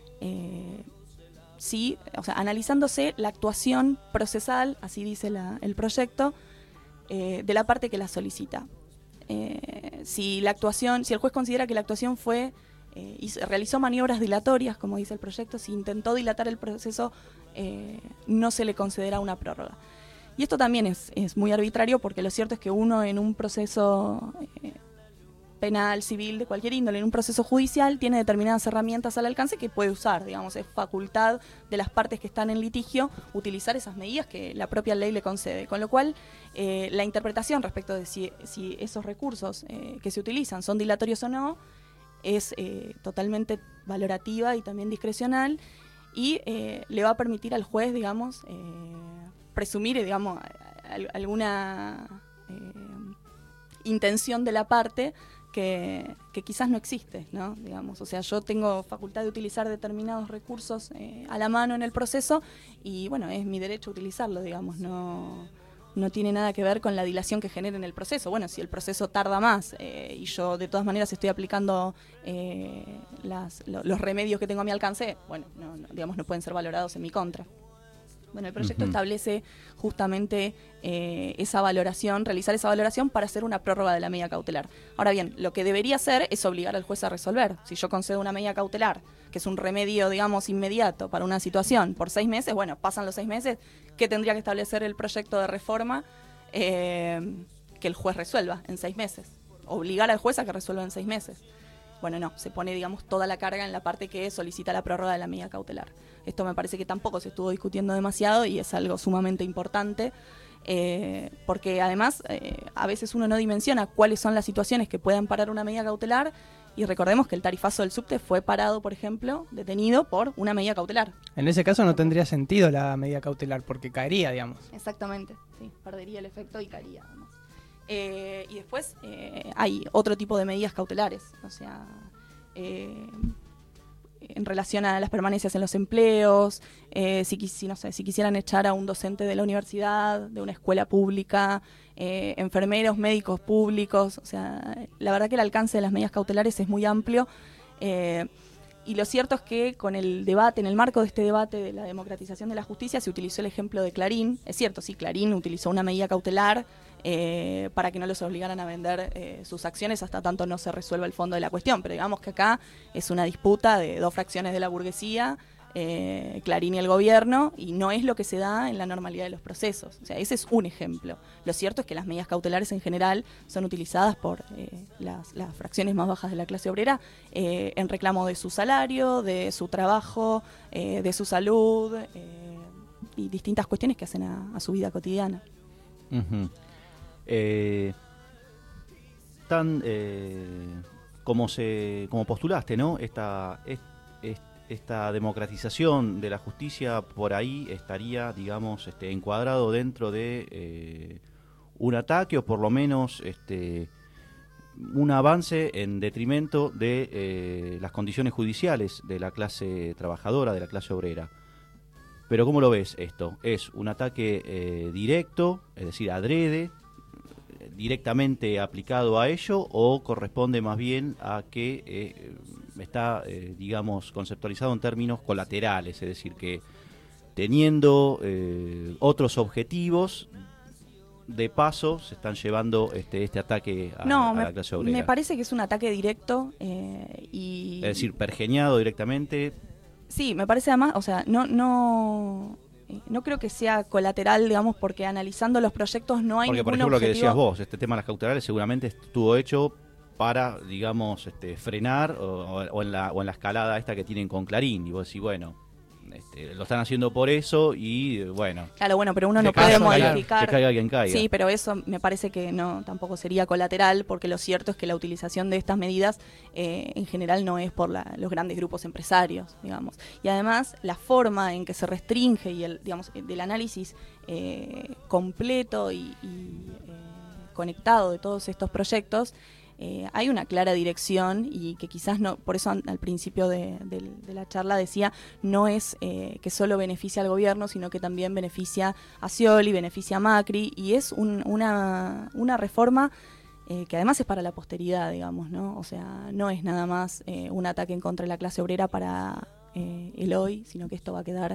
eh, si, o sea, analizándose la actuación procesal, así dice la, el proyecto, eh, de la parte que la solicita. Eh, si la actuación, si el juez considera que la actuación fue eh, y se realizó maniobras dilatorias, como dice el proyecto. Si intentó dilatar el proceso, eh, no se le concederá una prórroga. Y esto también es, es muy arbitrario, porque lo cierto es que uno en un proceso eh, penal, civil, de cualquier índole, en un proceso judicial, tiene determinadas herramientas al alcance que puede usar, digamos, es facultad de las partes que están en litigio utilizar esas medidas que la propia ley le concede, con lo cual eh, la interpretación respecto de si, si esos recursos eh, que se utilizan son dilatorios o no, es eh, totalmente valorativa y también discrecional, y eh, le va a permitir al juez, digamos, eh, presumir, digamos, alguna eh, intención de la parte que, que quizás no existe, ¿no? Digamos, o sea, yo tengo facultad de utilizar determinados recursos eh, a la mano en el proceso y, bueno, es mi derecho utilizarlo, digamos, no, no tiene nada que ver con la dilación que genera en el proceso. Bueno, si el proceso tarda más eh, y yo de todas maneras estoy aplicando eh, las, lo, los remedios que tengo a mi alcance, bueno, no, no, digamos, no pueden ser valorados en mi contra. Bueno, el proyecto uh-huh. establece justamente eh, esa valoración, realizar esa valoración para hacer una prórroga de la medida cautelar. Ahora bien, lo que debería hacer es obligar al juez a resolver. Si yo concedo una medida cautelar, que es un remedio, digamos, inmediato para una situación, por seis meses, bueno, pasan los seis meses, ¿qué tendría que establecer el proyecto de reforma? Eh, que el juez resuelva en seis meses. Obligar al juez a que resuelva en seis meses. Bueno, no, se pone, digamos, toda la carga en la parte que solicita la prórroga de la medida cautelar. Esto me parece que tampoco se estuvo discutiendo demasiado y es algo sumamente importante, eh, porque además eh, a veces uno no dimensiona cuáles son las situaciones que puedan parar una medida cautelar, y recordemos que el tarifazo del subte fue parado, por ejemplo, detenido por una medida cautelar. En ese caso no tendría sentido la medida cautelar, porque caería, digamos. Exactamente, sí, perdería el efecto y caería, además. Eh, y después eh, hay otro tipo de medidas cautelares, o sea, eh, en relación a las permanencias en los empleos, eh, si, si, no sé, si quisieran echar a un docente de la universidad, de una escuela pública, eh, enfermeros, médicos públicos, o sea, la verdad que el alcance de las medidas cautelares es muy amplio. Eh, Y lo cierto es que con el debate, en el marco de este debate de la democratización de la justicia, se utilizó el ejemplo de Clarín. Es cierto, sí, Clarín utilizó una medida cautelar eh, para que no los obligaran a vender eh, sus acciones hasta tanto no se resuelva el fondo de la cuestión. Pero digamos que acá es una disputa de dos fracciones de la burguesía, eh, Clarín y el gobierno, y no es lo que se da en la normalidad de los procesos. O sea, ese es un ejemplo. Lo cierto es que las medidas cautelares en general son utilizadas por eh, las, las fracciones más bajas de la clase obrera eh, en reclamo de su salario, de su trabajo, eh, de su salud eh, y distintas cuestiones que hacen a, a su vida cotidiana. Uh-huh. eh, tan eh, como se como postulaste, ¿no? Esta, es, es, esta democratización de la justicia por ahí estaría, digamos, este, encuadrado dentro de eh, un ataque o por lo menos este, un avance en detrimento de eh, las condiciones judiciales de la clase trabajadora, de la clase obrera. Pero ¿cómo lo ves esto? ¿Es un ataque eh, directo, es decir, adrede, directamente aplicado a ello, o corresponde más bien a que eh, está, eh, digamos, conceptualizado en términos colaterales, es decir, que teniendo eh, otros objetivos, de paso se están llevando este, este ataque a, no, a me, la clase obrera? Me parece que es un ataque directo eh, y... Es decir, pergeñado directamente. Sí, me parece además, o sea, no... no... No creo que sea colateral, digamos, porque analizando los proyectos no hay porque, ningún por ejemplo, objetivo... lo que decías vos, este tema de las cautelares seguramente estuvo hecho para, digamos, este, frenar o, o, en la, o en la escalada esta que tienen con Clarín. Y vos decís, bueno, este, lo están haciendo por eso y, bueno... Claro, bueno, pero uno no puede modificar... Que caiga quien caiga. Sí, pero eso me parece que no tampoco sería colateral, porque lo cierto es que la utilización de estas medidas eh, en general no es por la, los grandes grupos empresarios, digamos. Y además, la forma en que se restringe y el, digamos, del análisis eh, completo y, y eh, conectado de todos estos proyectos, Eh, hay una clara dirección, y que quizás no, por eso al principio de, de, de la charla decía, no es eh, que solo beneficia al gobierno, sino que también beneficia a Scioli, beneficia a Macri, y es un, una, una reforma eh, que además es para la posteridad, digamos, ¿no? O sea, no es nada más eh, un ataque en contra de la clase obrera para eh, el hoy, sino que esto va a quedar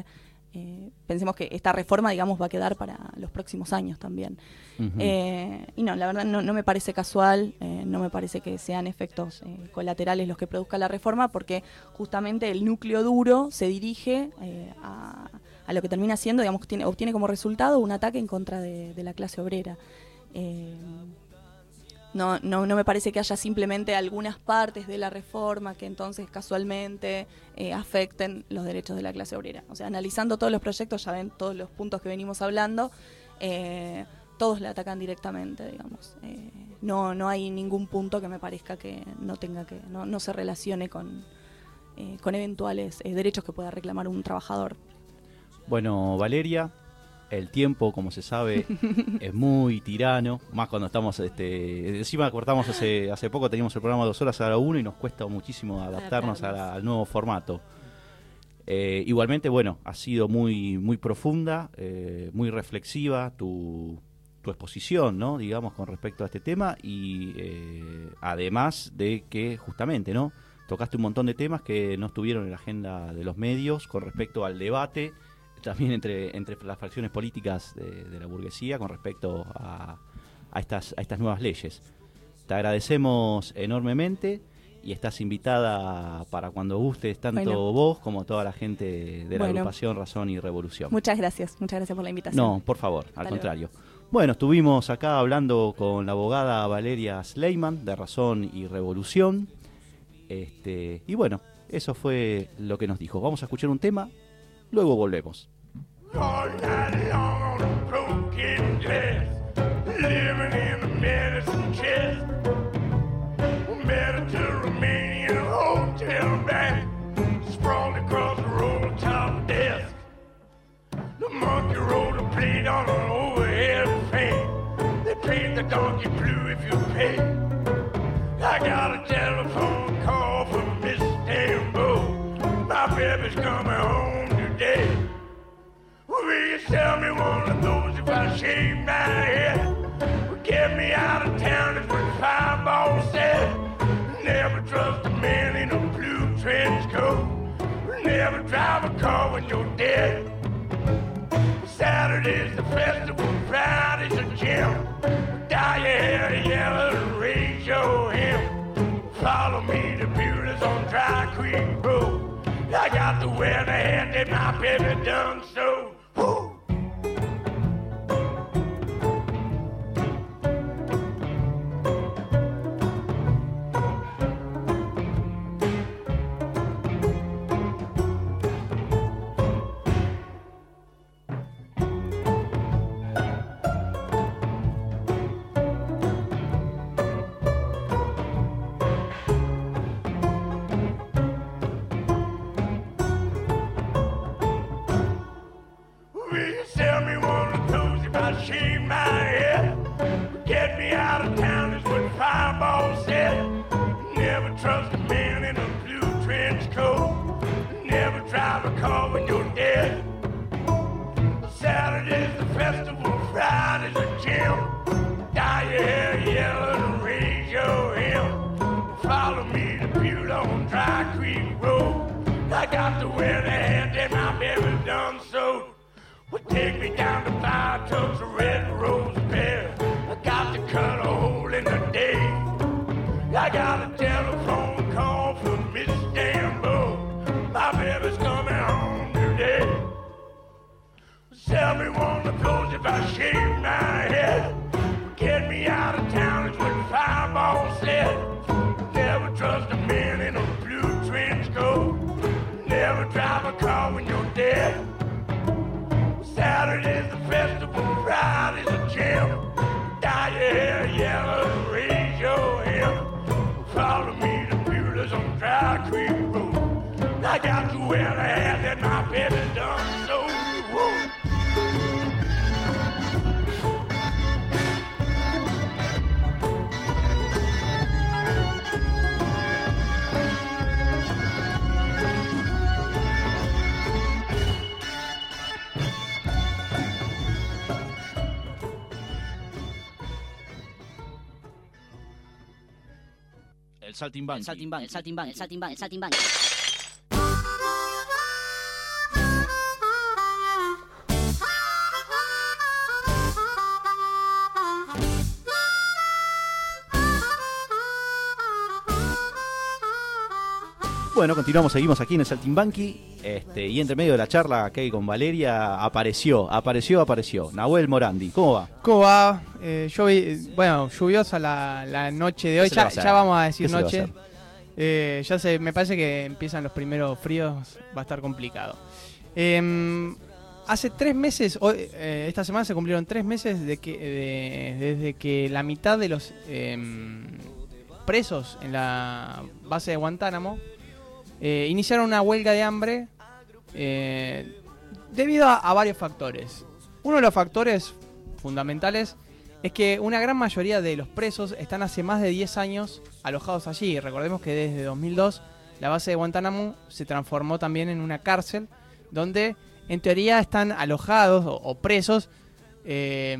eh, pensemos que esta reforma, digamos, va a quedar para los próximos años también. Uh-huh. eh, y no, la verdad no, no me parece casual, eh, no me parece que sean efectos eh, colaterales los que produzca la reforma, porque justamente el núcleo duro se dirige eh, a, a lo que termina siendo, digamos, tiene, obtiene como resultado un ataque en contra de, de la clase obrera. Eh, No, no, no me parece que haya simplemente algunas partes de la reforma que entonces casualmente eh, afecten los derechos de la clase obrera. O sea, analizando todos los proyectos, ya ven todos los puntos que venimos hablando, eh, todos la atacan directamente, digamos. Eh, no, no hay ningún punto que me parezca que no tenga que, no, no se relacione con, eh, con eventuales eh, derechos que pueda reclamar un trabajador. Bueno, Valeria, el tiempo, como se sabe, es muy tirano, más cuando estamos, este, encima cortamos hace hace poco, teníamos el programa dos horas a la una y nos cuesta muchísimo adaptarnos a la, al nuevo formato. Eh, igualmente, bueno, ha sido muy muy profunda, eh, muy reflexiva tu, tu exposición, ¿no? Digamos, con respecto a este tema y eh, además de que justamente, ¿no? Tocaste un montón de temas que no estuvieron en la agenda de los medios con respecto al debate también entre, entre las fracciones políticas de, de la burguesía con respecto a, a, estas, a estas nuevas leyes. Te agradecemos enormemente y estás invitada para cuando gustes, tanto bueno. vos como toda la gente de la bueno. agrupación Razón y Revolución. Muchas gracias, muchas gracias por la invitación. No, por favor, Hasta al luego. contrario. Bueno, estuvimos acá hablando con la abogada Valeria Sleiman de Razón y Revolución. Este, y bueno, eso fue lo que nos dijo. Vamos a escuchar un tema. Luego volvemos. All night long on a broken glass, living in a medicine chest. Mediterranean hotel back, sprawled across the roll top desk. The monkey rode a plate on an overhead fan. They paint the donkey blue if you pay. I got a telephone call from Miss Istanbul. My baby's coming home today. Will you sell me one of those if I shave my head? Get me out of town is what Fireball said. Never trust a man in a blue trench coat. Never drive a car when you're dead. Saturday's the festival, Friday's a gym. Dye your hair yellow and raise your hem. Follow me to Beulah's on Dry Creek Road. I got to wear the hat that my baby done so. Woo! Shave my head, get me out of town is what Fireball said. Never trust a man in a blue trench coat. Never drive a car when you're dead. Saturday's the festival, Friday's a gym. Dye your hair yellow and raise your hem. Follow me to Beulah on Dry Creek Road. I got to wear the hat that my baby done so. Well, take me down to five tubs of red rose pear. I got to cut a hole in the day. I got a telephone call from Miss Istanbul. My baby's coming home today. Sell me one of those if I shave my head. Get me out of town is what Fireball said. Never trust a man in a blue trench coat. Never drive a car when you're dead. Saturday's the festival, Friday's a gym. Dye your hair yellow and raise your hem. Follow me to Beulah's on Dry Creek Road. I got to wear the hat that my baby done so. Whoa. El saltimbanqui. El saltimbanqui, el saltimbanqui, el saltimbanqui, el saltimbanqui. Bueno, continuamos, seguimos aquí en el Saltimbanqui. Este, y entre medio de la charla que hay con Valeria, apareció, apareció, apareció. Nahuel Morandi, ¿cómo va? ¿Cómo va? Eh, yo vi- bueno, lluviosa la, la noche de hoy. ¿Qué se le va Ya, a hacer? ya vamos a decir ¿Qué se le va a noche. hacer? Eh, ya se, me parece que empiezan los primeros fríos, va a estar complicado. Eh, hace tres meses, hoy, eh, esta semana se cumplieron tres meses de que, de- desde que la mitad de los eh, presos en la base de Guantánamo eh, iniciaron una huelga de hambre eh, debido a, a varios factores. Uno de los factores fundamentales es que una gran mayoría de los presos están hace más de diez años alojados allí. Recordemos que desde dos mil dos la base de Guantánamo se transformó también en una cárcel donde en teoría están alojados o, o presos eh,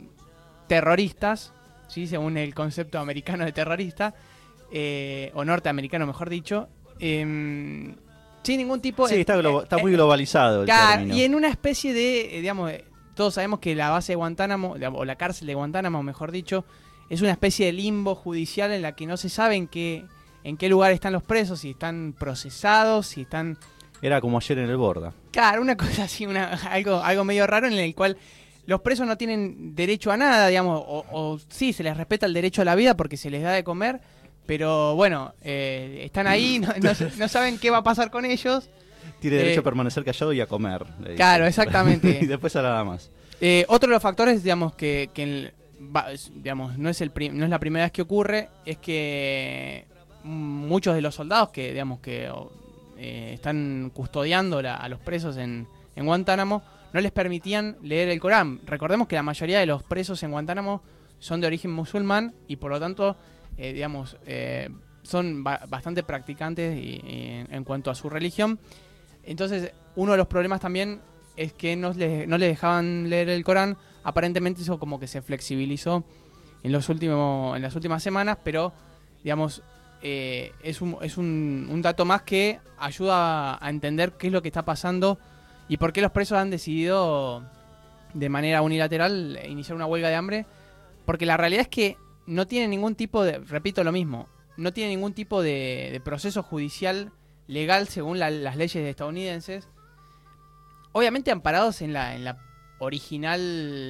terroristas, ¿sí? Según el concepto americano de terrorista, eh, o norteamericano mejor dicho, eh, sin ningún tipo Sí, de... está, glo- eh, está eh, muy globalizado el Claro, término. y en una especie de, eh, digamos, eh, todos sabemos que la base de Guantánamo, digamos, o la cárcel de Guantánamo, mejor dicho, es una especie de limbo judicial en la que no se sabe en qué, en qué lugar están los presos, si están procesados, si están... Era como ayer en el Borda. Claro, una cosa así, una, algo, algo medio raro en el cual los presos no tienen derecho a nada, digamos, o, o sí, se les respeta el derecho a la vida porque se les da de comer, pero bueno, eh, están ahí, no, no- no saben qué va a pasar con ellos. Tiene derecho Eh, a permanecer callado y a comer. le Claro, dicen. exactamente. Y después a nada más. Eh, otro de los factores, digamos, que, que el- va- es- digamos, no, es el pri- no es la primera vez que ocurre, es que muchos de los soldados que, digamos, que o, eh, están custodiando la- a los presos en, en Guantánamo no les permitían leer el Corán. Recordemos que la mayoría de los presos en Guantánamo son de origen musulmán y por lo tanto, eh, digamos, eh, son ba- bastante practicantes y- y en cuanto a su religión. Entonces, uno de los problemas también es que no les, no les dejaban leer el Corán. Aparentemente eso como que se flexibilizó en los últimos, en las últimas semanas, pero digamos, eh, es, un, es un, un dato más que ayuda a, a entender qué es lo que está pasando y por qué los presos han decidido de manera unilateral iniciar una huelga de hambre. Porque la realidad es que no tiene ningún tipo de, repito lo mismo, no tiene ningún tipo de, de proceso judicial legal según la- las leyes estadounidenses, obviamente amparados en la, en la original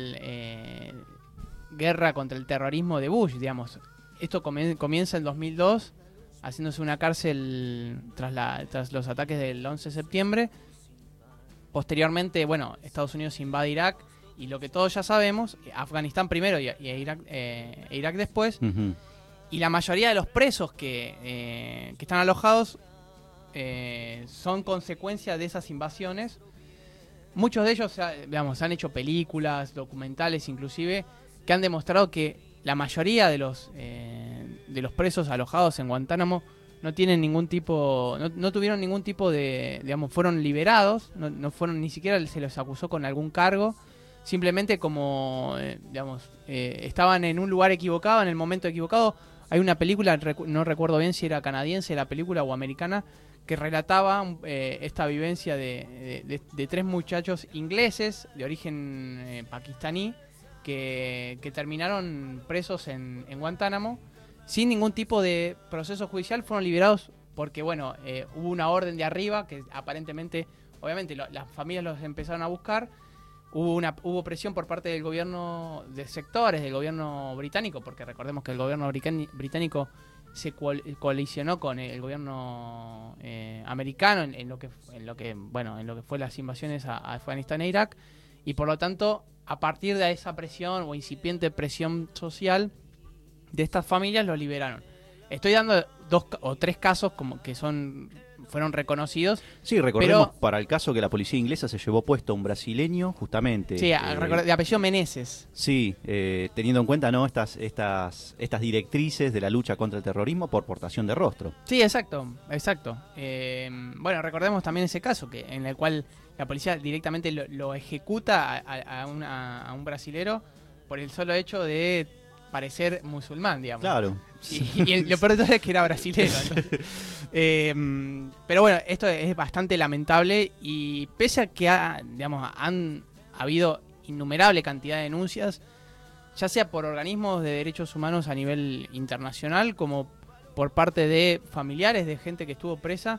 eh, guerra contra el terrorismo de Bush, digamos. Esto comien- comienza en dos mil dos, haciéndose una cárcel tras, la, tras los ataques del once de septiembre. Posteriormente, bueno, Estados Unidos invade Irak y lo que todos ya sabemos, Afganistán primero y, y Irak, eh, e Irak después. Ujú. Y la mayoría de los presos que, eh, que están alojados eh, son consecuencia de esas invasiones. Muchos de ellos, eh, digamos, han hecho películas, documentales inclusive, que han demostrado que la mayoría de los eh, de los presos alojados en Guantánamo no tienen ningún tipo, no, no tuvieron ningún tipo de, digamos, fueron liberados, no, no fueron, ni siquiera se los acusó con algún cargo, simplemente como, eh, digamos, eh, estaban en un lugar equivocado, en el momento equivocado. Hay una película, recu- no recuerdo bien si era canadiense la película o americana, que relataba eh, esta vivencia de, de- de- de tres muchachos ingleses de origen eh, pakistaní que, que terminaron presos en, en Guantánamo sin ningún tipo de proceso judicial. Fueron liberados porque, bueno, eh, hubo una orden de arriba que aparentemente, obviamente, lo- las familias los empezaron a buscar. Hubo una hubo presión por parte del gobierno, de sectores del gobierno británico, porque recordemos que el gobierno bricani- británico se coal- coalicionó con el gobierno eh, americano en, en lo que en lo que bueno en lo que fue las invasiones a, a Afganistán e Irak, y por lo tanto a partir de esa presión o incipiente presión social de estas familias los liberaron. Estoy dando dos ca- o tres casos como que son fueron reconocidos. Sí, recordemos pero, para el caso que la policía inglesa se llevó puesto a un brasileño, justamente. sí, eh, record- de apellido Meneses. Sí, eh, teniendo en cuenta no estas estas estas directrices de la lucha contra el terrorismo por portación de rostro. Sí, exacto, exacto. Eh, bueno, recordemos también ese caso que en el cual la policía directamente lo, lo ejecuta a, a- a una- a un brasilero por el solo hecho de parecer musulmán, digamos. Claro. Y, y el- lo peor de todo es que era brasilero. entonces. Eh, pero bueno, esto es bastante lamentable y pese a que ha, digamos, han habido innumerable cantidad de denuncias, ya sea por organismos de derechos humanos a nivel internacional como por parte de familiares de gente que estuvo presa,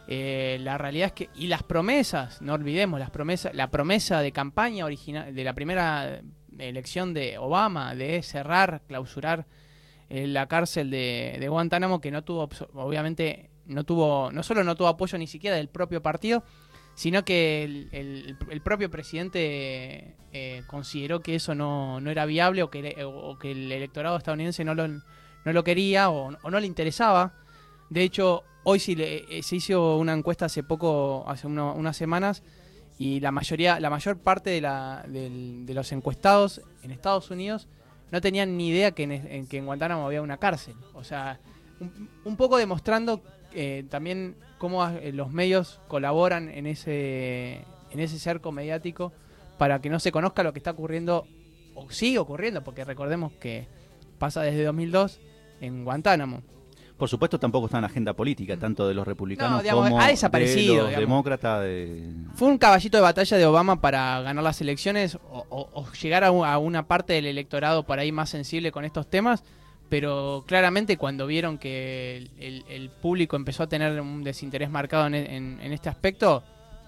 Eh, la realidad es que, y las promesas, no olvidemos, las promesas, la promesa de campaña original de la primera elección de Obama de cerrar, clausurar eh, la cárcel de, de Guantánamo, que no tuvo, obviamente, no tuvo, no solo no tuvo apoyo ni siquiera del propio partido, sino que el, el, el propio presidente eh, consideró que eso no, no era viable o que, o que el electorado estadounidense no lo, no lo quería o, o no le interesaba. De hecho, hoy sí le, se hizo una encuesta hace poco, hace uno, unas semanas, y la mayoría, la mayor parte de, la, de, de los encuestados en Estados Unidos no tenían ni idea que en, en, que en Guantánamo había una cárcel. O sea, un, un poco demostrando eh, también cómo eh, los medios colaboran en ese, en ese cerco mediático para que no se conozca lo que está ocurriendo, o sigue ocurriendo, porque recordemos que pasa desde dos mil dos en Guantánamo. Por supuesto, tampoco está en la agenda política, tanto de los republicanos no, digamos, como ha desaparecido, de los digamos. demócratas. De... Fue un caballito de batalla de Obama para ganar las elecciones o, o, o llegar a, un, a una parte del electorado por ahí más sensible con estos temas, pero claramente cuando vieron que el, el, el público empezó a tener un desinterés marcado en, en, en este aspecto,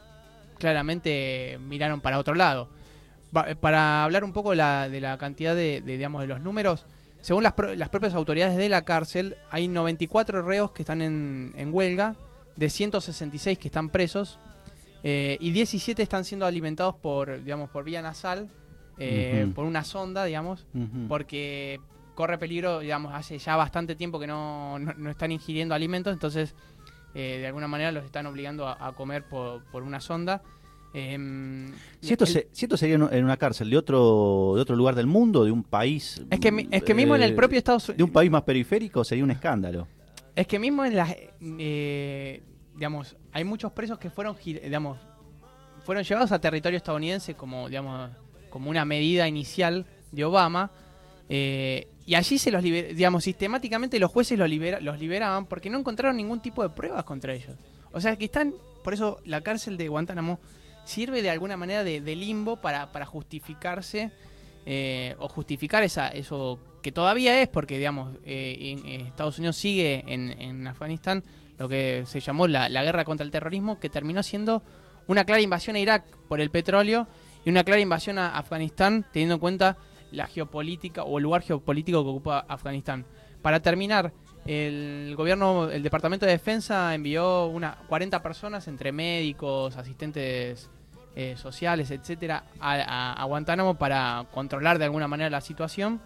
claramente miraron para otro lado. Va, para hablar un poco la, de la cantidad de, de, digamos, de los números, según las, pro, las propias autoridades de la cárcel, hay noventa y cuatro reos que están en, en huelga, de ciento sesenta y seis que están presos, eh, y diecisiete están siendo alimentados por, digamos, por vía nasal, eh, uh-huh. por una sonda, digamos, uh-huh. porque corre peligro, digamos, hace ya bastante tiempo que no, no, no están ingiriendo alimentos, entonces eh, de alguna manera los están obligando a, a comer por, por una sonda. Eh, si, esto el, se, si esto sería en una cárcel de otro de otro lugar del mundo, de un país, es que es que mismo eh, en el propio Estados Unidos, de un país más periférico, sería un escándalo. Es que mismo en las eh, digamos, hay muchos presos que fueron digamos fueron llevados a territorio estadounidense como digamos como una medida inicial de Obama, eh, y allí se los liber, digamos sistemáticamente los jueces los libera, los liberaban porque no encontraron ningún tipo de pruebas contra ellos. O sea que están, por eso la cárcel de Guantánamo sirve de alguna manera de, de limbo para, para justificarse eh, o justificar esa eso que todavía es, porque digamos eh, en, en Estados Unidos sigue en, en Afganistán lo que se llamó la, la guerra contra el terrorismo, que terminó siendo una clara invasión a Irak por el petróleo y una clara invasión a Afganistán teniendo en cuenta la geopolítica o el lugar geopolítico que ocupa Afganistán. Para terminar, el gobierno, el Departamento de Defensa envió unas cuarenta personas, entre médicos, asistentes eh, sociales, etcétera, a, a, a Guantánamo para controlar de alguna manera la situación.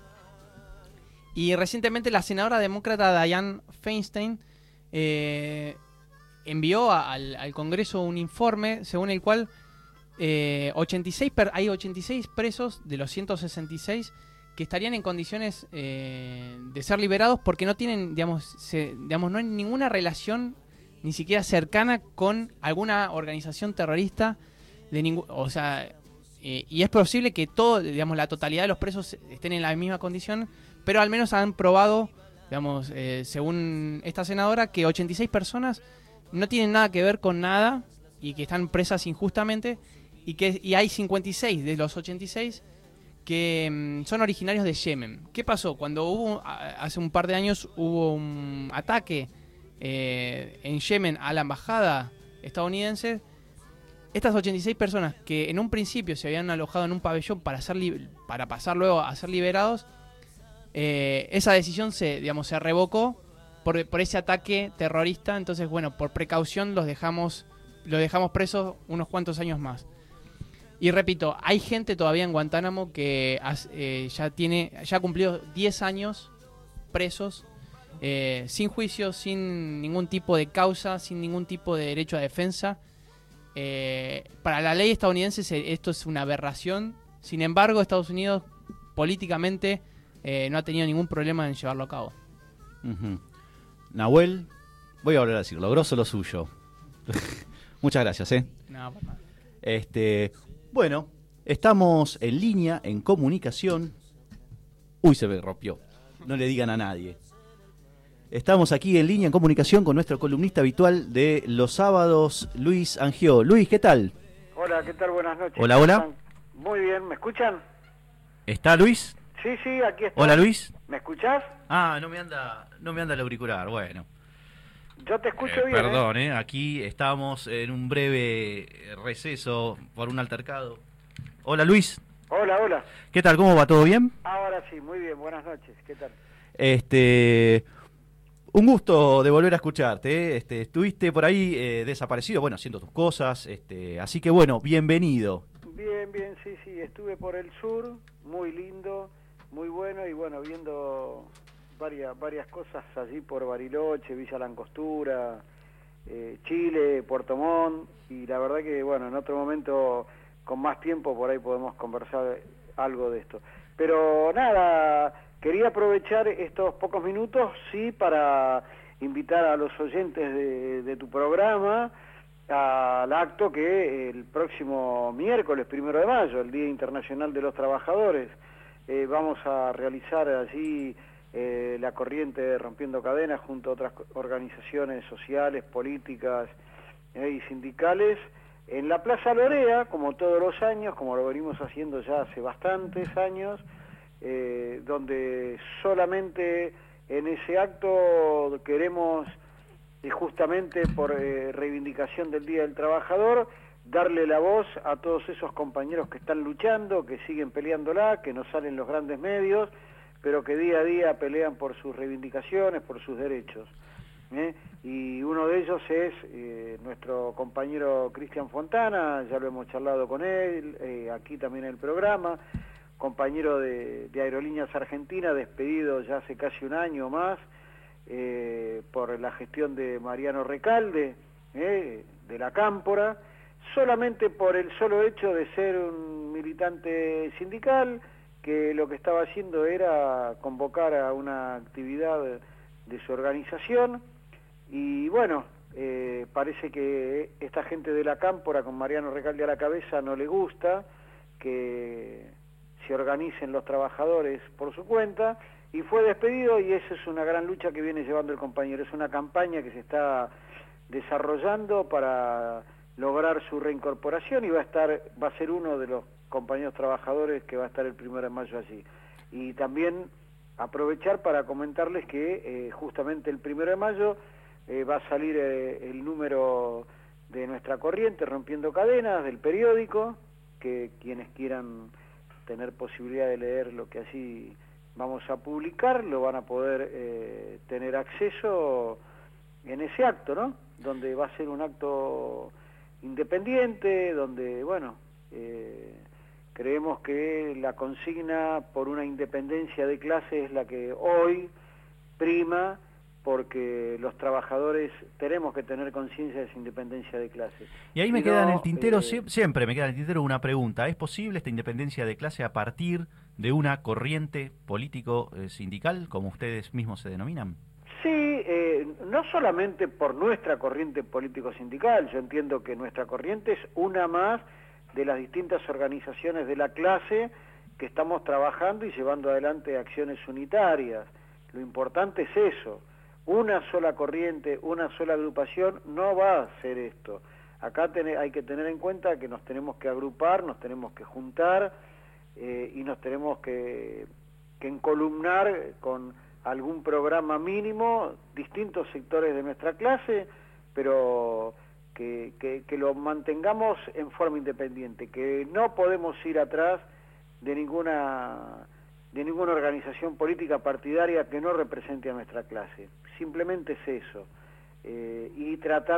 Y recientemente la senadora demócrata Dianne Feinstein eh, envió a, al, al Congreso un informe según el cual eh, ochenta y seis per, hay ochenta y seis presos de los ciento sesenta y seis que estarían en condiciones eh, de ser liberados porque no tienen, digamos, se, digamos, no hay ninguna relación ni siquiera cercana con alguna organización terrorista de ningún, o sea, eh, y es posible que todo, digamos, la totalidad de los presos estén en la misma condición, pero al menos han probado, digamos, eh, según esta senadora, que ochenta y seis personas no tienen nada que ver con nada y que están presas injustamente, y que y hay cincuenta y seis de los ochenta y seis que mm, son originarios de Yemen. ¿Qué pasó? Cuando hubo, hace un par de años, hubo un ataque eh, en Yemen a la embajada estadounidense, estas ochenta y seis personas que en un principio se habían alojado en un pabellón para, ser li- para pasar luego a ser liberados, eh, esa decisión se, digamos, se revocó por, por ese ataque terrorista. Entonces, bueno, por precaución los dejamos, los dejamos presos unos cuantos años más. Y repito, hay gente todavía en Guantánamo que eh, ya tiene ya ha cumplido diez años presos, eh, sin juicio, sin ningún tipo de causa, sin ningún tipo de derecho a defensa. Eh, para la ley estadounidense se, esto es una aberración. Sin embargo, Estados Unidos políticamente eh, no ha tenido ningún problema en llevarlo a cabo. Uh-huh. Nahuel, voy a volver a decirlo, grosso lo suyo. Muchas gracias, ¿eh? No, por nada. Este... Bueno, estamos en línea, en comunicación. Uy, se me rompió. No le digan a nadie. Estamos aquí en línea, en comunicación con nuestro columnista habitual de los sábados, Luis Angió. Luis, ¿qué tal? Hola, ¿qué tal? Buenas noches. Hola, hola. Muy bien, ¿me escuchan? ¿Está Luis? Sí, sí, aquí estoy. Hola, Luis. ¿Me escuchás? Ah, no me anda, no me anda el auricular, bueno. Yo te escucho Eh, bien. perdón, ¿eh? eh, aquí estamos en un breve receso por un altercado. Hola Luis, Hola, hola. ¿qué tal? ¿Cómo va? ¿Todo bien? Ahora sí, muy bien. Buenas noches. ¿Qué tal? Este, un gusto de volver a escucharte. ¿eh? Este, estuviste por ahí eh, desaparecido, bueno, haciendo tus cosas, este, así que bueno, bienvenido. Bien, bien, sí, sí. Estuve por el sur, muy lindo, muy bueno, y bueno, viendo varias varias cosas allí por Bariloche, Villa Langostura, eh, Chile, Puerto Montt, y la verdad que, bueno, en otro momento, con más tiempo, por ahí podemos conversar algo de esto. Pero nada, quería aprovechar estos pocos minutos, sí, para invitar a los oyentes de, de tu programa al acto que el próximo miércoles, primero de mayo, el Día Internacional de los Trabajadores, eh, vamos a realizar allí eh, la corriente Rompiendo Cadenas junto a otras organizaciones sociales, políticas eh, y sindicales en la Plaza Lorea, como todos los años, como lo venimos haciendo ya hace bastantes años, eh, donde solamente en ese acto queremos, y justamente por eh, reivindicación del Día del Trabajador, darle la voz a todos esos compañeros que están luchando, que siguen peleándola, que no salen los grandes medios, pero que día a día pelean por sus reivindicaciones, por sus derechos. ¿eh? Y uno de ellos es eh, nuestro compañero Cristian Fontana, ya lo hemos charlado con él, eh, aquí también en el programa, compañero de, de Aerolíneas Argentina, despedido ya hace casi un año más, Eh, por la gestión de Mariano Recalde, eh, de la Cámpora, solamente por el solo hecho de ser un militante sindical, que lo que estaba haciendo era convocar a una actividad de su organización, y bueno, eh, parece que esta gente de la Cámpora, con Mariano Recalde a la cabeza, no le gusta que se organicen los trabajadores por su cuenta, y fue despedido, y esa es una gran lucha que viene llevando el compañero. Es una campaña que se está desarrollando para lograr su reincorporación, y va a estar, va a ser uno de los compañeros trabajadores que va a estar el primero de mayo allí. Y también aprovechar para comentarles que eh, justamente el primero de mayo eh, va a salir eh, el número de nuestra corriente, Rompiendo Cadenas, del periódico, que quienes quieran tener posibilidad de leer lo que allí vamos a publicar, lo van a poder eh, tener acceso en ese acto, ¿no? Donde va a ser un acto independiente, donde, bueno, eh, creemos que la consigna por una independencia de clase es la que hoy prima, porque los trabajadores tenemos que tener conciencia de esa independencia de clase. Y ahí me Si queda en no, el tintero, eh, sie- siempre me queda en el tintero una pregunta. ¿Es posible esta independencia de clase a partir de una corriente político-sindical, como ustedes mismos se denominan? Sí, eh, no solamente por nuestra corriente político-sindical, yo entiendo que nuestra corriente es una más de las distintas organizaciones de la clase que estamos trabajando y llevando adelante acciones unitarias. Lo importante es eso. Una sola corriente, una sola agrupación no va a hacer esto. Acá ten- hay que tener en cuenta que nos tenemos que agrupar, nos tenemos que juntar eh, y nos tenemos que, que encolumnar con algún programa mínimo, distintos sectores de nuestra clase, pero que, que, que lo mantengamos en forma independiente, que no podemos ir atrás de ninguna de ninguna organización política partidaria que no represente a nuestra clase. Simplemente es eso. Eh, y tratar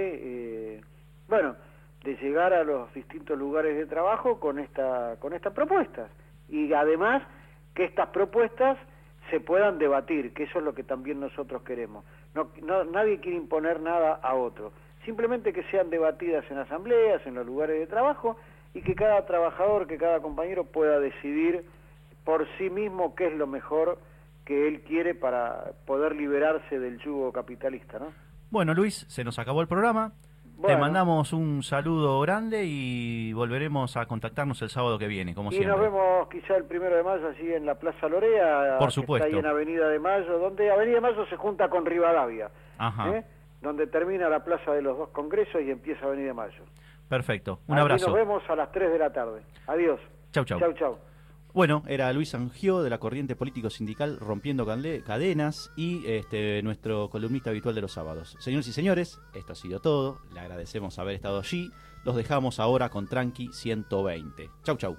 de, eh, bueno, de llegar a los distintos lugares de trabajo con esta con estas propuestas. Y además que estas propuestas se puedan debatir, que eso es lo que también nosotros queremos. No, no, nadie quiere imponer nada a otro. Simplemente que sean debatidas en asambleas, en los lugares de trabajo, y que cada trabajador, que cada compañero pueda decidir por sí mismo qué es lo mejor que él quiere para poder liberarse del yugo capitalista, ¿no? Bueno, Luis, se nos acabó el programa. Bueno. Te mandamos un saludo grande y volveremos a contactarnos el sábado que viene, como y siempre. nos vemos quizá el primero de mayo allí en la Plaza Lorea, Por que supuesto. está ahí en Avenida de Mayo, donde Avenida de Mayo se junta con Rivadavia, Ajá. ¿eh? Donde termina la Plaza de los Dos Congresos y empieza Avenida de Mayo. Perfecto. Un Allí abrazo. nos vemos a las tres de la tarde. Adiós. Chau, chau. Chau, chau. Bueno, era Luis Angió de la corriente político-sindical Rompiendo Cadenas y este, nuestro columnista habitual de los sábados. Señores y señores, esto ha sido todo. Le agradecemos haber estado allí. Los dejamos ahora con Tranqui ciento veinte. Chau, chau.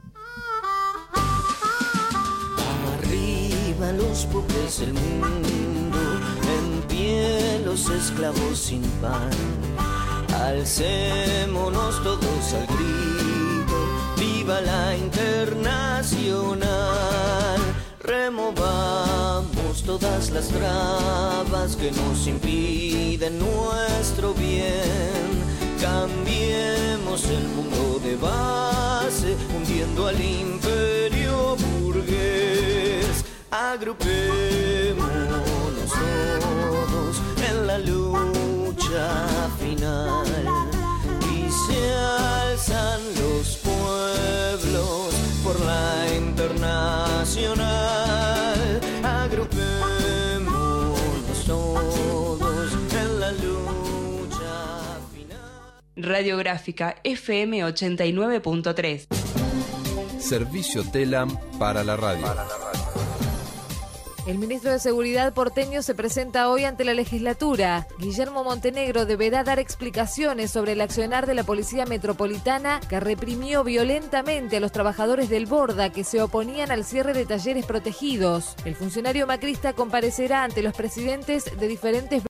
Arriba los pobres del mundo, en pie los esclavos sin pan. Alcémonos todos al grito, viva la Internacional. Removamos todas las trabas que nos impiden nuestro bien. Cambiemos el mundo de base, hundiendo al imperio burgués. Agrupémonos todos en la lucha final. Y se alzan los pueblos por la Internacional. Agrupémonos todos en la lucha final. Radiográfica F M ochenta y nueve punto tres. Servicio Telam para la radio. Para la radio. El ministro de Seguridad porteño se presenta hoy ante la legislatura. Guillermo Montenegro deberá dar explicaciones sobre el accionar de la Policía Metropolitana que reprimió violentamente a los trabajadores del Borda que se oponían al cierre de talleres protegidos. El funcionario macrista comparecerá ante los presidentes de diferentes